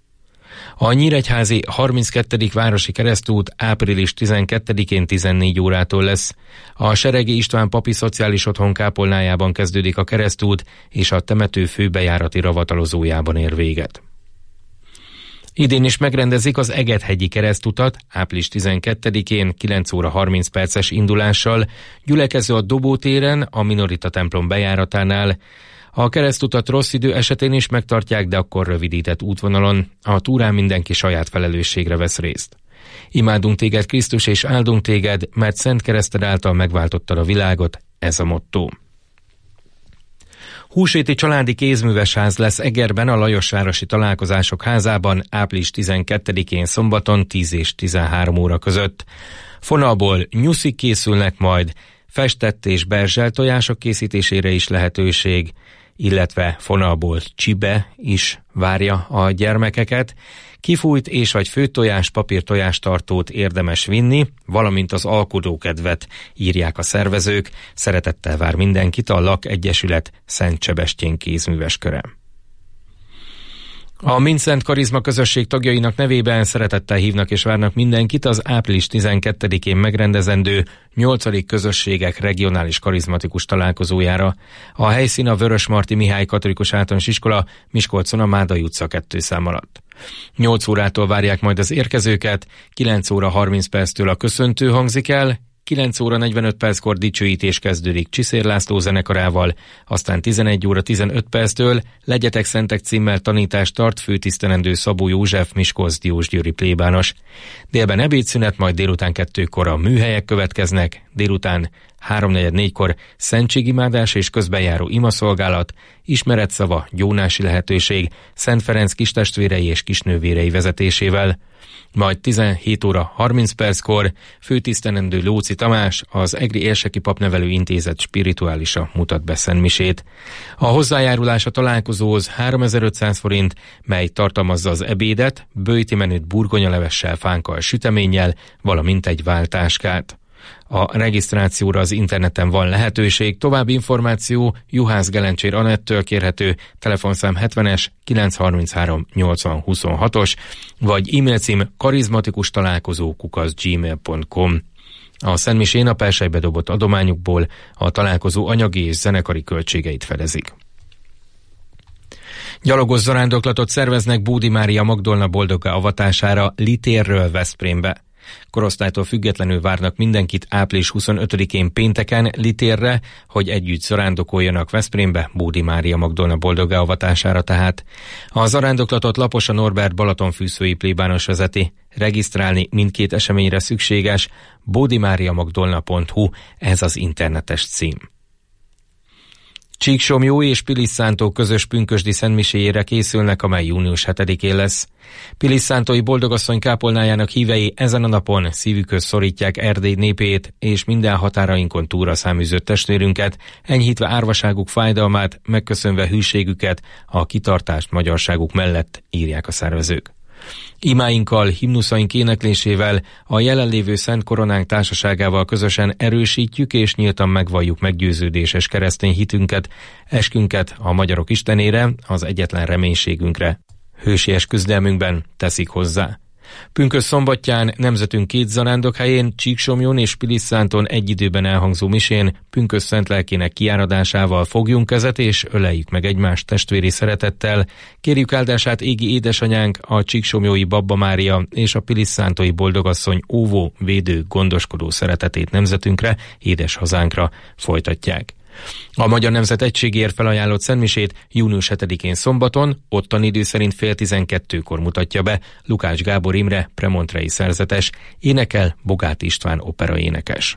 A nyíregyházi harminckettedik városi keresztút április tizenkettedikén tizennégy órától lesz. A Seregi István papi szociális otthon kápolnájában kezdődik a keresztút, és a temető főbejárati ravatalozójában ér véget. Idén is megrendezik az Egethegyi keresztutat április tizenkettedikén kilenc óra harminc perces indulással, gyülekező a Dobótéren, a Minorita templom bejáratánál. A keresztutat rossz idő esetén is megtartják, de akkor rövidített útvonalon. A túrán mindenki saját felelősségre vesz részt. Imádunk téged, Krisztus, és áldunk téged, mert szent kereszted által megváltottad a világot, ez a motto. Húsvéti családi kézműves ház lesz Egerben a Lajosvárosi Találkozások Házában április tizenkettedikén szombaton tíz és tizenhárom óra között. Fonalból nyuszik készülnek majd, festett és berzselt tojások készítésére is lehetőség, illetve fonalból csibe is várja a gyermekeket. Kifújt és vagy főtojás, papírtojástartót érdemes vinni, valamint az alkodókedvet, írják a szervezők. Szeretettel vár mindenkit a Lak Egyesület Szent Sebestyén kézműves köre. A Mindszent Karizma közösség tagjainak nevében szeretettel hívnak és várnak mindenkit az április tizenkettedikén megrendezendő nyolcadik közösségek regionális karizmatikus találkozójára. A helyszín a Vörösmarty Mihály Katolikus Általános Iskola, Miskolcon a Mádai utca kettő szám alatt. nyolc órától várják majd az érkezőket, kilenc óra harminc perctől a köszöntő hangzik el, kilenc óra negyvenöt perckor dicsőítés kezdődik Csiszér László zenekarával, aztán tizenegy óra tizenöt perctől Legyetek Szentek címmel tanítást tart főtisztelendő Szabó József Miskolc diósgyőri plébános. Délben ebédszünet, majd délután kettőkor a műhelyek következnek, délután háromnegyed négykor szentségimádás és közbenjáró imaszolgálat, ismeretszava, gyónási lehetőség Szent Ferenc kistestvérei és kisnővérei vezetésével. Majd tizenhét óra harminc perckor főtisztelendő Lóczy Tamás, az Egri Érseki Papnevelő Intézet spirituálisa mutat be szentmisét. A hozzájárulás a találkozóhoz háromezer-ötszáz forint, mely tartalmazza az ebédet, böjti menüt burgonyalevessel, fánkkal, süteménnyel, valamint egy váltáskát. A regisztrációra az interneten van lehetőség, további információ Juhász Gelencsér Anettől kérhető, telefonszám hetvenes kilencszázharminchárom nyolcvan huszonhatos, vagy e-mail cím karizmatikus találkozó kukac gmail pont com. A szentmisén a persejbe dobott adományukból a találkozó anyagi és zenekari költségeit fedezik. Gyalogos zarándoklatot szerveznek Bódi Mária Magdolna boldoggá avatására Litérről Veszprémbe. Korosztálytól függetlenül várnak mindenkit április huszonötödikén pénteken Litérre, hogy együtt zarándokoljanak Veszprémbe Bódi Mária Magdolna boldoggá avatására tehát. A zarándoklatot Laposa Norbert balatonfűszői plébános vezeti. Regisztrálni mindkét eseményre szükséges, bódimariamagdolna pont hu, ez az internetes cím. Csíksomlyó és Pilis-Szántó közös pünkösdi szentmiséjére készülnek, amely június hetedikén lesz. Pilis-Szántói boldogasszony kápolnájának hívei ezen a napon szívükhöz szorítják Erdély népét és minden határainkon túlra száműzött testvérünket, enyhítve árvaságuk fájdalmát, megköszönve hűségüket, a kitartást magyarságuk mellett, írják a szervezők. Imáinkkal, himnuszaink éneklésével, a jelenlévő Szent Koronánk társaságával közösen erősítjük és nyíltan megvalljuk meggyőződéses keresztény hitünket, eskünket a magyarok istenére, az egyetlen reménységünkre. Hősies küzdelmünkben teszik hozzá. Pünkösd szombatján nemzetünk két zarándokhelyén, Csíksomlyón és Pilis-Szánton egy időben elhangzó misén pünkösd szent lelkének kiáradásával fogjunk kezet és öleljük meg egymást testvéri szeretettel. Kérjük áldását égi édesanyánk, a csíksomlyói Babba Mária és a Pilis-Szántói boldogasszony óvó, védő, gondoskodó szeretetét nemzetünkre, édes hazánkra, folytatják. A Magyar Nemzet Egységéért felajánlott szentmisét június hetedikén szombaton, ottani idő szerint fél tizenkettőkor mutatja be Lukács Gábor Imre, premontrei szerzetes, énekel Bogát István operaénekes.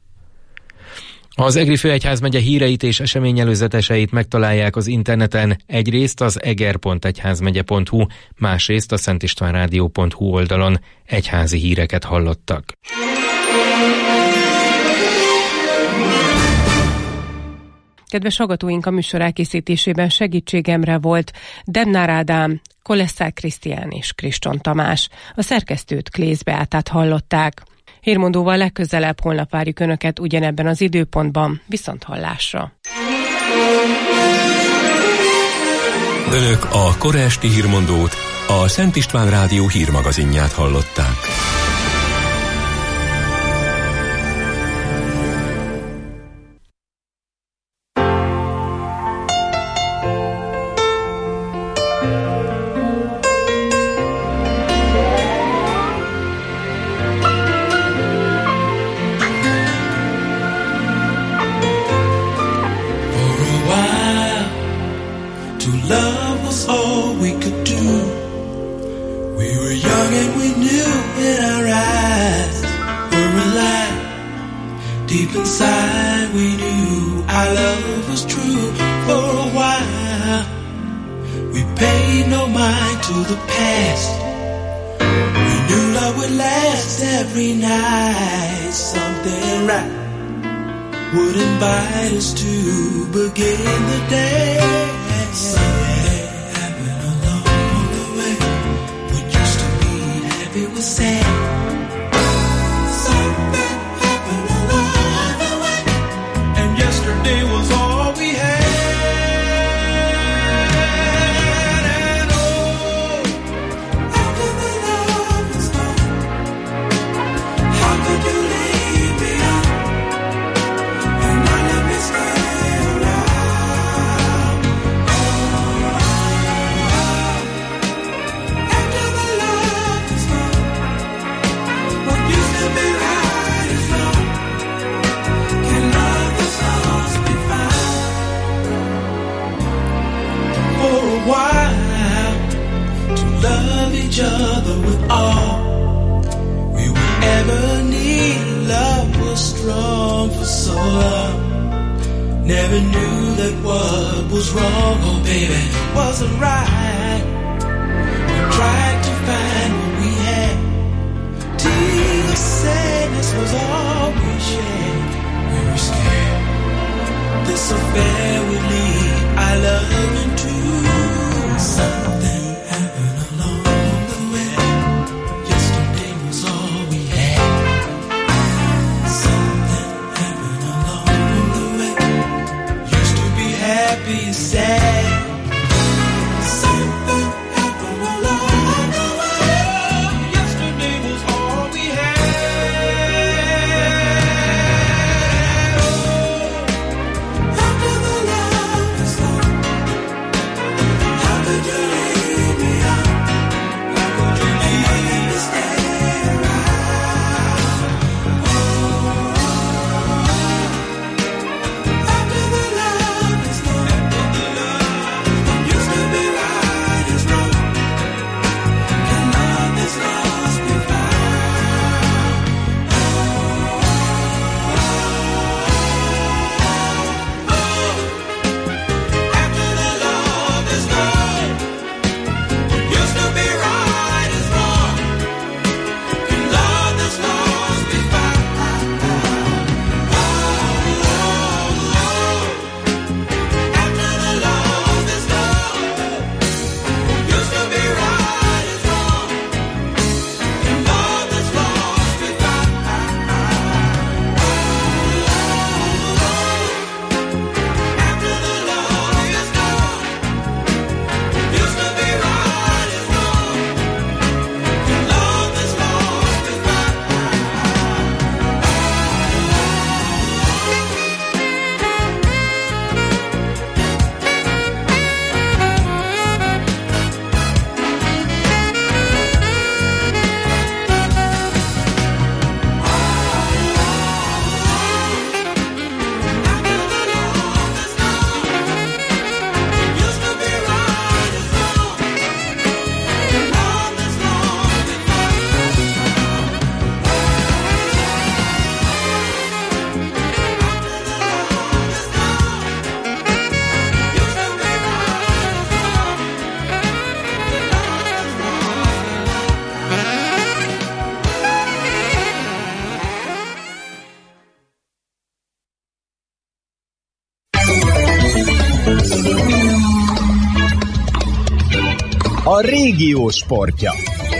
Az Egri Főegyházmegye híreit és eseményelőzeteseit megtalálják az interneten, egyrészt az eger pont egyházmegye pont hu, másrészt a szentistvánrádió pont hu oldalon. Egyházi híreket hallottak. Kedves hallgatóink, a műsor elkészítésében segítségemre volt Demnár Ádám, Kolesszák Krisztián és Kriston Tamás. A szerkesztőt Klész Beátát hallották. Hírmondóval legközelebb holnap várjuk Önöket ugyanebben az időpontban. Viszont hallásra! Önök a kora esti hírmondót, a Szent István Rádió hírmagazinját hallották. Would invite us to begin the day. Something happened along the way. What used to be happy was sad. Something happened along the way, and yesterday was all we had. And oh, after the love was gone, how could you leave me on? Each other with all we would ever need. Love was strong for so long. Never knew that what was wrong, oh baby, wasn't right. We tried to find what we had. Till sadness was all we shared. We were scared this affair would lead our love into something happened along the way. Yesterday was all we had. Something happened along the way. Used to be happy and sad. Something happened along the way. Yesterday was all we had. Oh, after the love is gone, how could you leave me out? How could you leave me stay around? Oh, after the love is gone, what used to be right is wrong. Can love that's lost be found? Oh, after the love is gone, what used to be right is wrong. Can love that's lost be found? Oh, after the love is gone, what used to be right is wrong. Can love that's lost be found? After the love is gone, what used to be right is wrong. Can love that's lost be found? A régió sportja.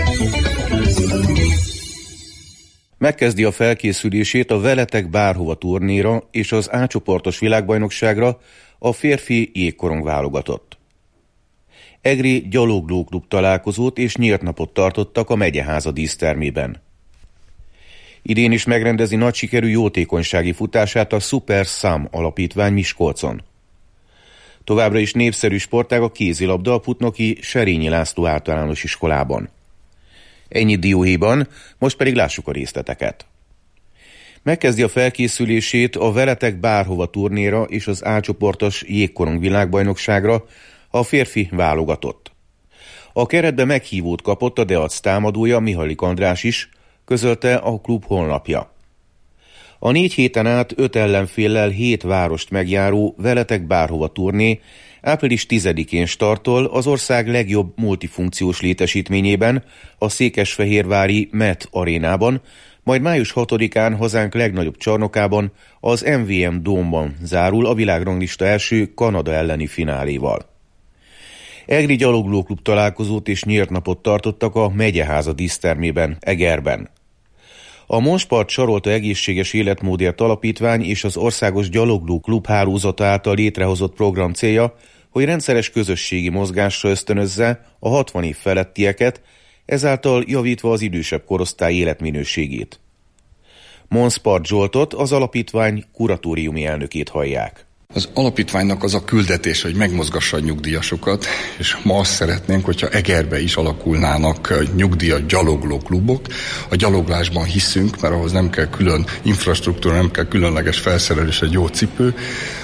Megkezdi a felkészülését a Veletek bárhova turnéra és az A csoportos világbajnokságra a férfi jégkorong válogatott. Egri gyaloglóklub találkozót és nyílt napot tartottak a Megyeháza dísztermében. Idén is megrendezi nagy sikerű jótékonysági futását a Super Sam alapítvány Miskolcon. Továbbra is népszerű sportág a kézilabda a putnoki Serényi László általános iskolában. Ennyi dióhéjban, most pedig lássuk a részleteket. Megkezdi a felkészülését a Veletek bárhova turnéra és az A csoportos jégkorong világbajnokságra a férfi válogatott. A keretbe meghívót kapott a Deac támadója Mihalik András is, közölte a klub honlapja. A négy héten át öt ellenféllel hét várost megjáró Veletek bárhova turné április tizedikén startol az ország legjobb multifunkciós létesítményében, a székesfehérvári Met arénában, majd május hatodikán hazánk legnagyobb csarnokában, az em vé em Dome-ban zárul a világranglista első Kanada elleni fináléval. Egri gyaloglóklub találkozót és nyílt napot tartottak a Megyeháza dísztermében, Egerben. A Monspart Sarolta Egészséges Életmódért Alapítvány és az Országos Gyalogló Klub hálózata által létrehozott program célja, hogy rendszeres közösségi mozgásra ösztönözze a hatvan év felettieket, ezáltal javítva az idősebb korosztály életminőségét. Monspart Zsoltot, az alapítvány kuratóriumi elnökét hallják. Az alapítványnak az a küldetés, hogy megmozgassa a nyugdíjasokat, és ma azt szeretnénk, hogyha Egerbe is alakulnának nyugdíjas gyalogló klubok. A gyaloglásban hiszünk, mert ahhoz nem kell külön infrastruktúra, nem kell különleges felszerelés, egy jó cipő,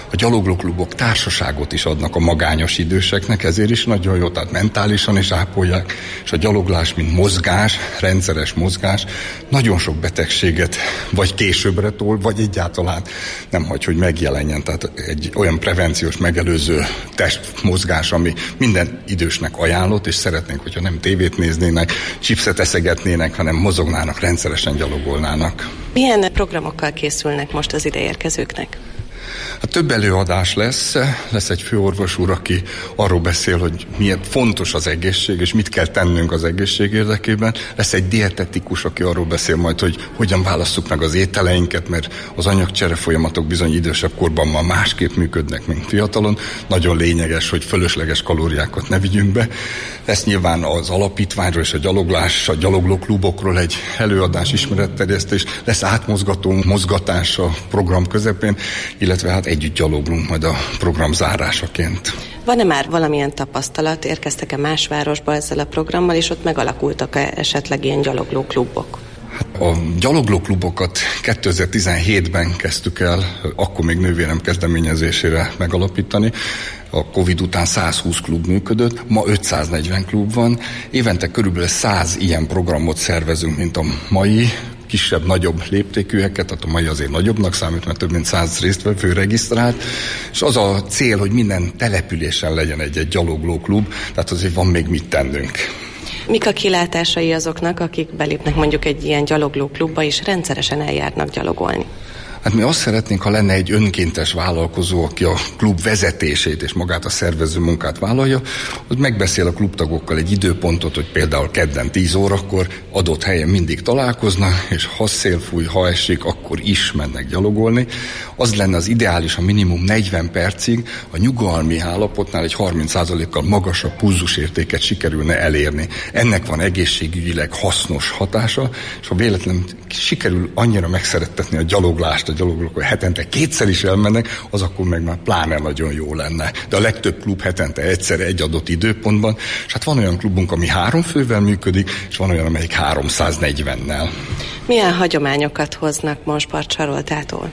A gyaloglóklubok társaságot is adnak a magányos időseknek, ezért is nagyon jó, tehát mentálisan is ápolják, és a gyaloglás, mint mozgás, rendszeres mozgás, nagyon sok betegséget vagy későbbre tol, vagy egyáltalán nem hagy, hogy megjelenjen. Tehát egy olyan prevenciós, megelőző testmozgás, ami minden idősnek ajánlott, és szeretnénk, hogyha nem tévét néznének, chipset eszegetnének, hanem mozognának, rendszeresen gyalogolnának. Milyen programokkal készülnek most az ideérkezőknek? Hát több előadás lesz, lesz egy főorvos úr, aki arról beszél, hogy miért fontos az egészség, és mit kell tennünk az egészség érdekében. Lesz egy dietetikus, aki arról beszél majd, hogy hogyan válasszuk meg az ételeinket, mert az anyagcsere folyamatok bizony idősebb korban már másképp működnek, mint fiatalon. Nagyon lényeges, hogy fölösleges kalóriákat ne vigyünk be. Lesz nyilván az alapítványról és a gyaloglás, a gyaloglóklubokról egy előadás, ismeretterjesztés, lesz átmozgató mozgatás a program közepén, illetve hát együtt gyaloglunk majd a program zárásaként. Van-e már valamilyen tapasztalat, érkeztek-e más városba ezzel a programmal, és ott megalakultak-e esetleg ilyen gyaloglóklubok? Hát a gyaloglóklubokat kétezer-tizenhétben kezdtük el, akkor még nővérem kezdeményezésére megalapítani. A Covid után százhúsz klub működött, ma ötszáznegyven klub van. Évente körülbelül száz ilyen programot szervezünk, mint a mai, kisebb-nagyobb léptékűeket, tehát a mai azért nagyobbnak számít, mert több mint száz résztvevő regisztrált, és az a cél, hogy minden településen legyen egy-egy gyaloglóklub, tehát azért van még mit tennünk. Mik a kilátásai azoknak, akik belépnek mondjuk egy ilyen gyaloglóklubba, és rendszeresen eljárnak gyalogolni? Hát mi azt szeretnénk, ha lenne egy önkéntes vállalkozó, aki a klub vezetését és magát a szervező munkát vállalja, hogy megbeszél a klubtagokkal egy időpontot, hogy például kedden tíz órakor adott helyen mindig találkoznak, és ha szél fúj, ha esik, akkor is mennek gyalogolni. Az lenne az ideális, a minimum negyven percig a nyugalmi állapotnál egy harminc százalékkal magasabb pulzusértéket sikerülne elérni. Ennek van egészségügyileg hasznos hatása, és ha véletlenül sikerül annyira megszerettetni a gyaloglást, a gyaloglók, hogy hetente kétszer is elmennek, az akkor meg már pláne nagyon jó lenne. De a legtöbb klub hetente egyszer egy adott időpontban, és hát van olyan klubunk, ami három fővel működik, és van olyan, amelyik háromszáznegyvennel. Milyen hagyományokat hoznak most Barcsa-Roltától?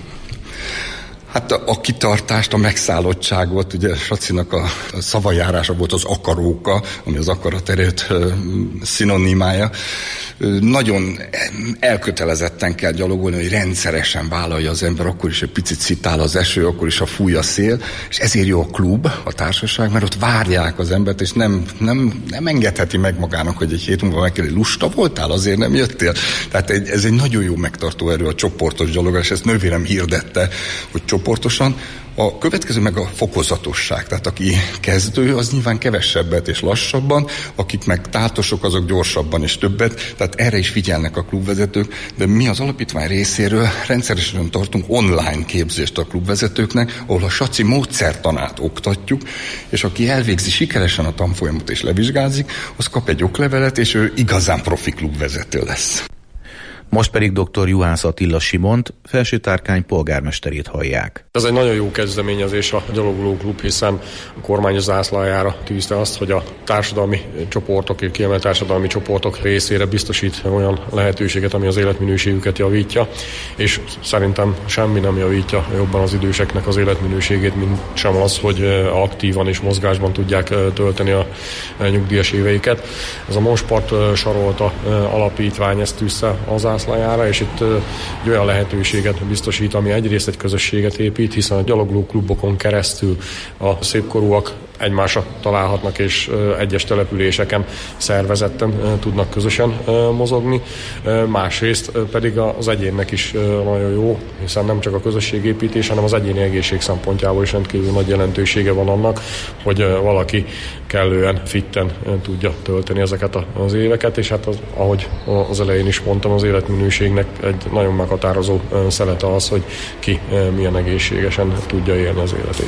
Hát a, a kitartást, a megszállottságot, ugye Sacinak a, a szavajárása volt az akaróka, ami az akaraterőt uh, szinonimája. Uh, nagyon elkötelezetten kell gyalogolni, hogy rendszeresen vállalja az ember, akkor is egy picit szitál az eső, akkor is a fúj a szél, és ezért jó a klub, a társaság, mert ott várják az embert, és nem, nem, nem engedheti meg magának, hogy egy hét múlva megkérdezi, lusta voltál, azért nem jöttél. Tehát egy, ez egy nagyon jó megtartó erő a csoportos gyalogolás, ezt nővérem hirdette, hogy csoportosan. A következő meg a fokozatosság, tehát aki kezdő, az nyilván kevesebbet és lassabban, akik meg tátosok, azok gyorsabban és többet, tehát erre is figyelnek a klubvezetők, de mi az alapítvány részéről rendszeresen tartunk online képzést a klubvezetőknek, ahol a Saci módszertanát oktatjuk, és aki elvégzi sikeresen a tanfolyamot és levizsgázik, az kap egy oklevelet, és ő igazán profi klubvezető lesz. Most pedig dr. Juhász Attila Simont, Felsőtárkány polgármesterét hallják. Ez egy nagyon jó kezdeményezés a gyaloglóklub, hiszen a kormány zászlajára tűzte azt, hogy a társadalmi csoportok, kiemelt társadalmi csoportok részére biztosít olyan lehetőséget, ami az életminőségüket javítja, és szerintem semmi nem javítja jobban az időseknek az életminőségét, mint sem az, hogy aktívan és mozgásban tudják tölteni a nyugdíjas éveiket. Ez a Monspart Sarolta alapítvány ezt tűzte az zászlajára, és itt egy olyan lehetőséget biztosít, ami egyrészt egy közösséget épít, hiszen a gyaloglóklubokon keresztül a szépkorúak egymásra találhatnak, és egyes településeken szervezetten tudnak közösen mozogni. Másrészt pedig az egyénnek is nagyon jó, hiszen nem csak a közösségépítés, hanem az egyéni egészség szempontjából is rendkívül nagy jelentősége van annak, hogy valaki kellően fitten tudja tölteni ezeket az éveket, és hát az, ahogy az elején is mondtam, az életminőségnek egy nagyon meghatározó szelete az, hogy ki milyen egészségesen tudja élni az életét.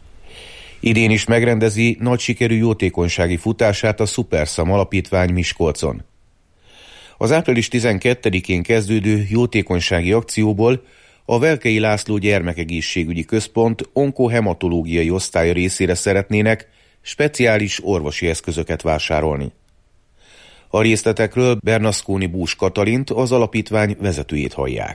Idén is megrendezi nagy sikerű jótékonysági futását a Szuperszam alapítvány Miskolcon. Az április tizenkettedikén kezdődő jótékonysági akcióból a Velkei László Gyermekegészségügyi Központ onkohematológiai osztálya részére szeretnének speciális orvosi eszközöket vásárolni. A részletekről Bernasconi Bús Katalint, az alapítvány vezetőjét hallják.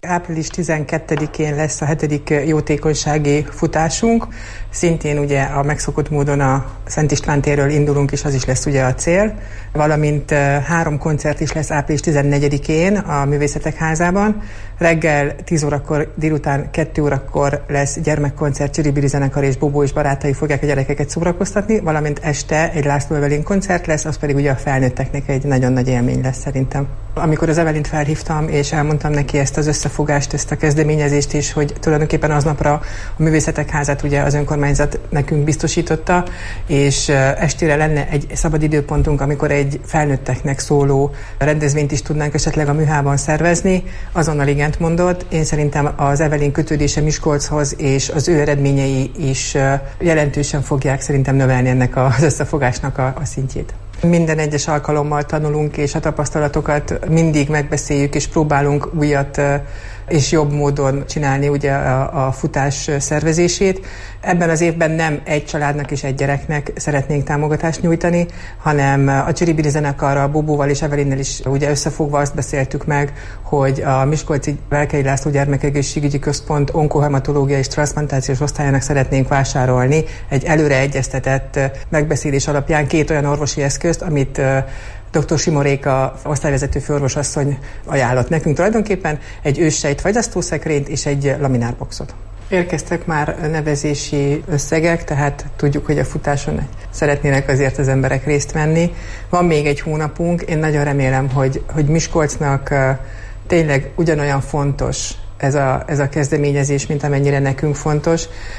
április tizenkettedikén lesz a hetedik jótékonysági futásunk. Szintén ugye a megszokott módon a Szent István térről indulunk, és az is lesz ugye a cél. Valamint három koncert is lesz április tizennegyedikén a Művészetek Házában. Reggel tíz órakor, délután kettő órakor lesz gyermekkoncert, Csiribiri zenekar és Bobó és barátai fogják a gyerekeket szórakoztatni, valamint este egy László Evelyn koncert lesz, az pedig ugye a felnőtteknek egy nagyon nagy élmény lesz szerintem. Amikor az Evelint felhívtam, és elmondtam neki ezt az összefogást, ezt a kezdeményezést is, hogy tulajdonképpen aznapra a Művészetek Házát ugye az önkormányzat nekünk biztosította, és estére lenne egy szabad időpontunk, amikor egy felnőtteknek szóló rendezvényt is tudnánk esetleg a Műhában szervezni, azonnal igent mondott. Én szerintem az Evelyn kötődése Miskolchoz és az ő eredményei is jelentősen fogják szerintem növelni ennek az összefogásnak a, a szintjét. Minden egyes alkalommal tanulunk, és a tapasztalatokat mindig megbeszéljük, és próbálunk újat és jobb módon csinálni ugye a, a futás szervezését. Ebben az évben nem egy családnak és egy gyereknek szeretnénk támogatást nyújtani, hanem a Csiribiri zenekarral, a Bobóval és Evelinnel is ugye összefogva azt beszéltük meg, hogy a Miskolci Velkei László Gyermekegészségügyi Központ onkohematológiai és transzplantációs osztályának szeretnénk vásárolni egy előre egyeztetett megbeszélés alapján két olyan orvosi eszközt, amit dr. Simoréka osztályvezető főorvosasszony ajánlott nekünk, tulajdonképpen egy őssejt fagyasztószekrényt és egy laminárboxot. Érkeztek már nevezési összegek, tehát tudjuk, hogy a futáson szeretnének azért az emberek részt venni. Van még egy hónapunk, én nagyon remélem, hogy, hogy Miskolcnak tényleg ugyanolyan fontos ez a, ez a kezdeményezés, mint amennyire nekünk fontos.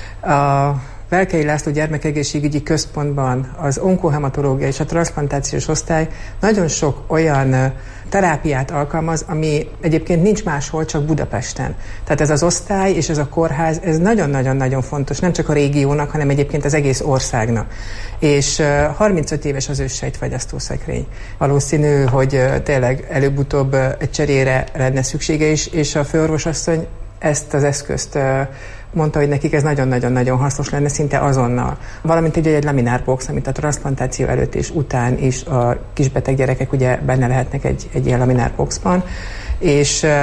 A Velkei László Gyermekegészségügyi Központban az onkohematológia és a transzplantációs osztály nagyon sok olyan terápiát alkalmaz, ami egyébként nincs máshol, csak Budapesten. Tehát ez az osztály és ez a kórház, ez nagyon-nagyon-nagyon fontos, nem csak a régiónak, hanem egyébként az egész országnak. És harmincöt éves az őssejtfagyasztószekrény. Valószínű, hogy tényleg előbb-utóbb egy cserére lenne szüksége is, és a főorvosasszony ezt az eszközt mondta, hogy nekik ez nagyon-nagyon-nagyon hasznos lenne szinte azonnal. Valamint egy, egy laminárbox, amit a transzplantáció előtt és után is a kisbeteg gyerekek ugye benne lehetnek egy, egy ilyen laminárboxban. És uh,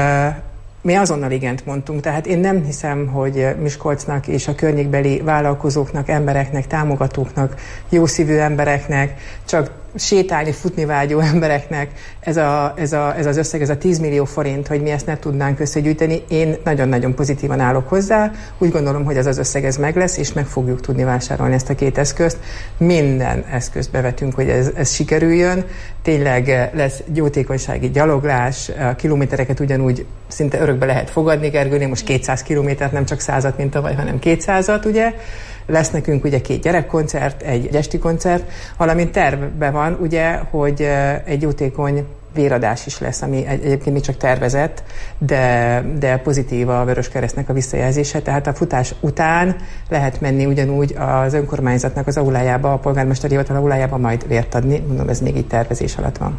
mi azonnal igent mondtunk, tehát én nem hiszem, hogy Miskolcnak és a környékbeli vállalkozóknak, embereknek, támogatóknak, jószívű embereknek, csak sétálni, futni vágyó embereknek ez, a, ez, a, ez az összeg, ez a tíz millió forint, hogy mi ezt ne tudnánk összegyűjteni. Én nagyon-nagyon pozitívan állok hozzá. Úgy gondolom, hogy ez az összeg ez meg lesz, és meg fogjuk tudni vásárolni ezt a két eszközt. Minden eszközt bevetünk, hogy ez, ez sikerüljön. Tényleg lesz jótékonysági gyaloglás, a kilométereket ugyanúgy szinte örökbe lehet fogadni, Gergőnél most kétszáz kilométert, nem csak százat, mint tavaly, hanem kétszázat, ugye. Lesz nekünk ugye két gyerekkoncert, egy esti koncert, valamint tervben van ugye, hogy egy jótékony véradás is lesz, ami egyébként még csak tervezett, de, de pozitív a Vöröskeresztnek a visszajelzése, tehát a futás után lehet menni ugyanúgy az önkormányzatnak az aulájába, a polgármesteri hivatal aulájába majd vért adni, mondom, ez még így tervezés alatt van.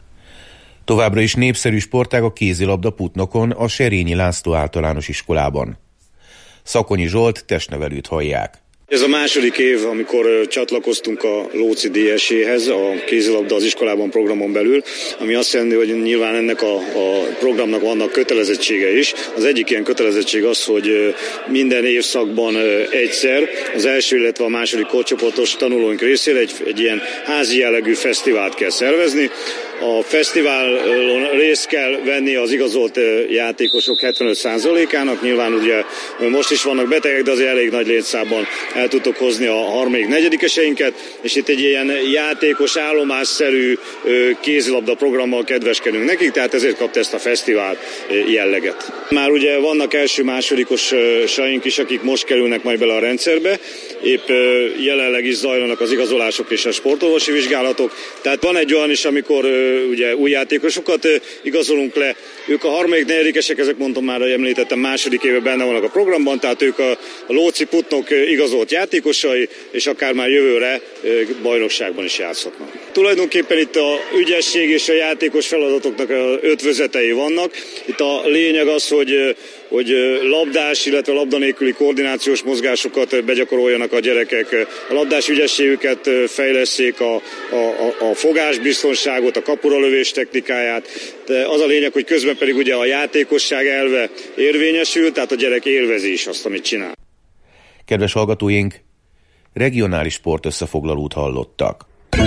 Továbbra is népszerű sportág a kézilabda Putnokon, a Serényi László általános iskolában. Szakonyi Zsolt testnevelőt hallják. Ez a második év, amikor csatlakoztunk a Lóczy dé es é-hez, a kézilabda az iskolában programon belül, ami azt jelenti, hogy nyilván ennek a, a programnak vannak kötelezettsége is. Az egyik ilyen kötelezettség az, hogy minden évszakban egyszer az első, illetve a második korcsoportos tanulóink részére egy, egy ilyen házi jellegű fesztivált kell szervezni. A fesztiválon részt kell venni az igazolt játékosok hetvenöt százalékának. Nyilván ugye most is vannak betegek, de azért elég nagy létszámban el tudtok hozni a harmadik negyedikeseinket, és itt egy ilyen játékos állomásszerű kézilabda programmal kedveskedünk nekik, tehát ezért kapta ezt a fesztivál jelleget. Már ugye vannak első-másodikosaink is, akik most kerülnek majd bele a rendszerbe, épp jelenleg is zajlanak az igazolások és a sportorvosi vizsgálatok, tehát van egy olyan is, amikor ugye új játékosokat igazolunk le, ők a harmadik negyedikesek, ezek mondtam már, hogy említettem, második éve benne vannak a programban, tehát ők a, a Lóczy Putnok igazolt játékosai, és akár már jövőre bajnokságban is játszhatnak. Tulajdonképpen itt a ügyesség és a játékos feladatoknak ötvözetei vannak. Itt a lényeg az, hogy hogy labdás, illetve labda nélküli koordinációs mozgásokat begyakoroljanak a gyerekek, a labdás ügyességüket fejlesszék, a, a, a fogásbiztonságot, a kapuralövés technikáját. De az a lényeg, hogy közben pedig ugye a játékosság elve érvényesül, tehát a gyerek élvezi is azt, amit csinál. Kedves hallgatóink, regionális sportösszefoglalót hallottak.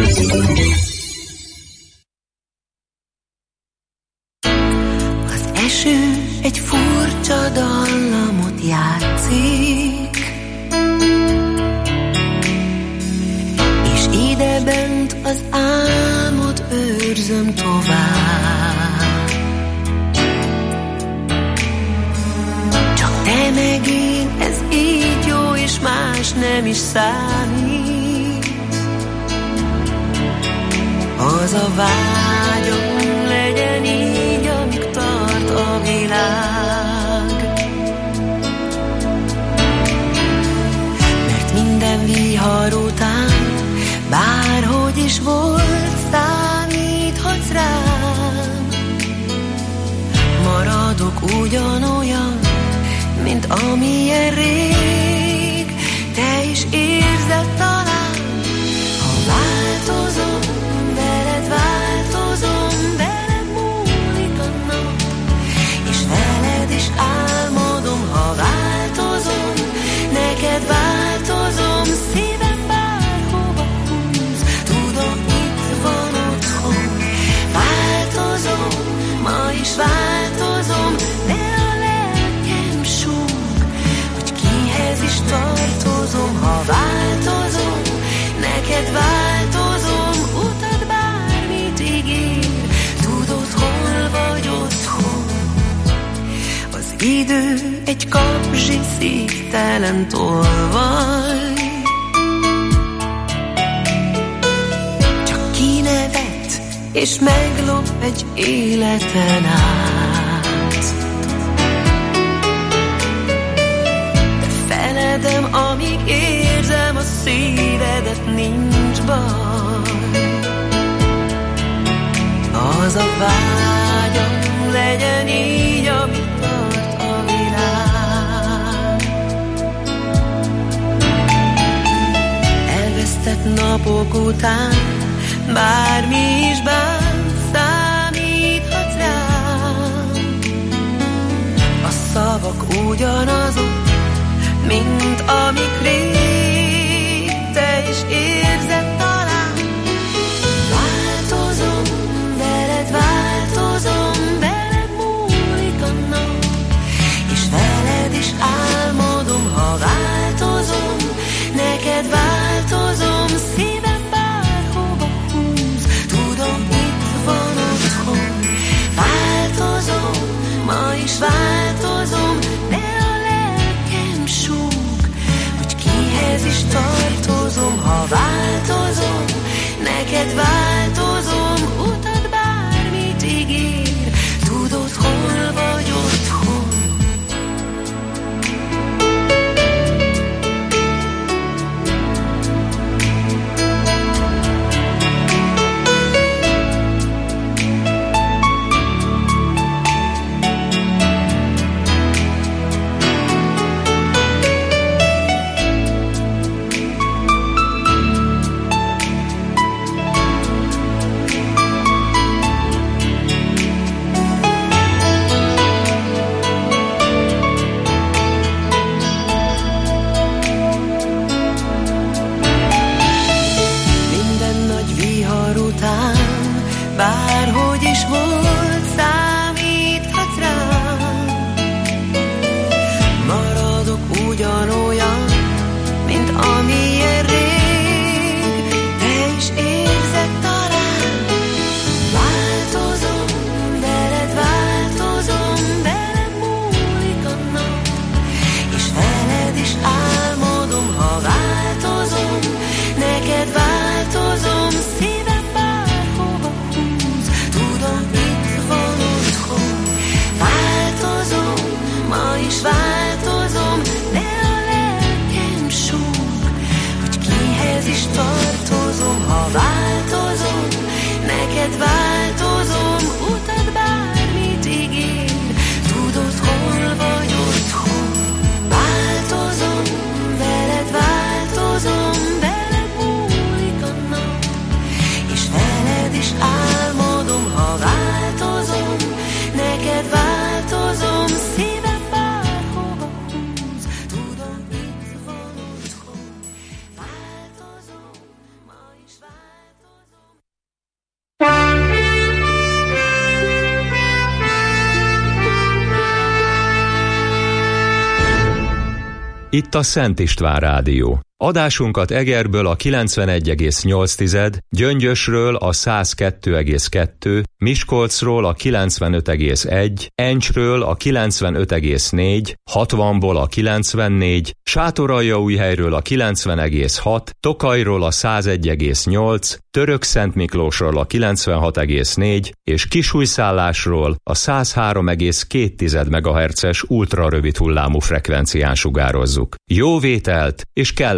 Az eső egy furcsa dallamot játszik, és idebent az álmot őrzöm tovább. Csak te meg én, ez így jó, és más nem is számít. Az a vágyom legyen így, amíg tart a világ. Mert minden vihar után, bárhogy is volt, számíthatsz rám. Maradok ugyanolyan, mint amilyen rég. Te is érzed talán, ha változom, veled változom, veled múlik a nap, és veled is álmodom, ha változom, neked változom, szívem bárhova húz, tudom, itt van otthon. Változom, ma is változom, de a lelkem súg, hogy kihez is tartozom, ha változom, neked változom, utad bármit ígér, tudod, hol vagy otthon. Az idő egy kapzsi szívtelen tolvaj, csak kinevet és meglop egy életen át. De feledem, amíg érzem a szívedet, nincs baj. Az a vágyam legyen így, amit tart a világ. Elvesztett napok után, bármi is bán, számíthatsz rám. A szavak ugyanazok, mint amik rég, te is érzed talán. Változom, veled változom, veled múlik a nap, és veled is álmodom, ha változom, neked változom, szívem bárhova húz, tudom, itt van otthon. Változom, ma is változom, de a lelkem súg, hogy kihez is tartozom, ha változom, neked változom, utad bármit ígér, tudod, hol vagy otthon. Bárhogy is volt, számíthatsz rám. Maradok ugyanolyan, mint amilyen rég, te is érzed talán. Változom, veled változom, veled múlik a nap, és veled is álmodom, ha változom, neked változom, szívem bárhova húz, tudom, itt van otthon. Változom, ma is változom, de a lelkem súg, hogy kihez is tartozom, ha változom, neked változom, utad bármit ígér, tudod, hol vagy Itt a Szent István Rádió. Adásunkat Egerből a kilencvenegy egész nyolc, Gyöngyösről a száz kettő egész kettő, Miskolcról a kilencvenöt egész egy, Encsről a kilencvenöt egész négy, hatvanból a kilencvennégy, Sátoraljaújhelyről a kilencven egész hat, Tokajról a száz egy egész nyolc, Törökszentmiklósról a kilencvenhat egész négy és Kisújszállásról a száz három egész két megahertzes ultrarövid hullámú frekvencián sugározzuk. Jó vételt és kell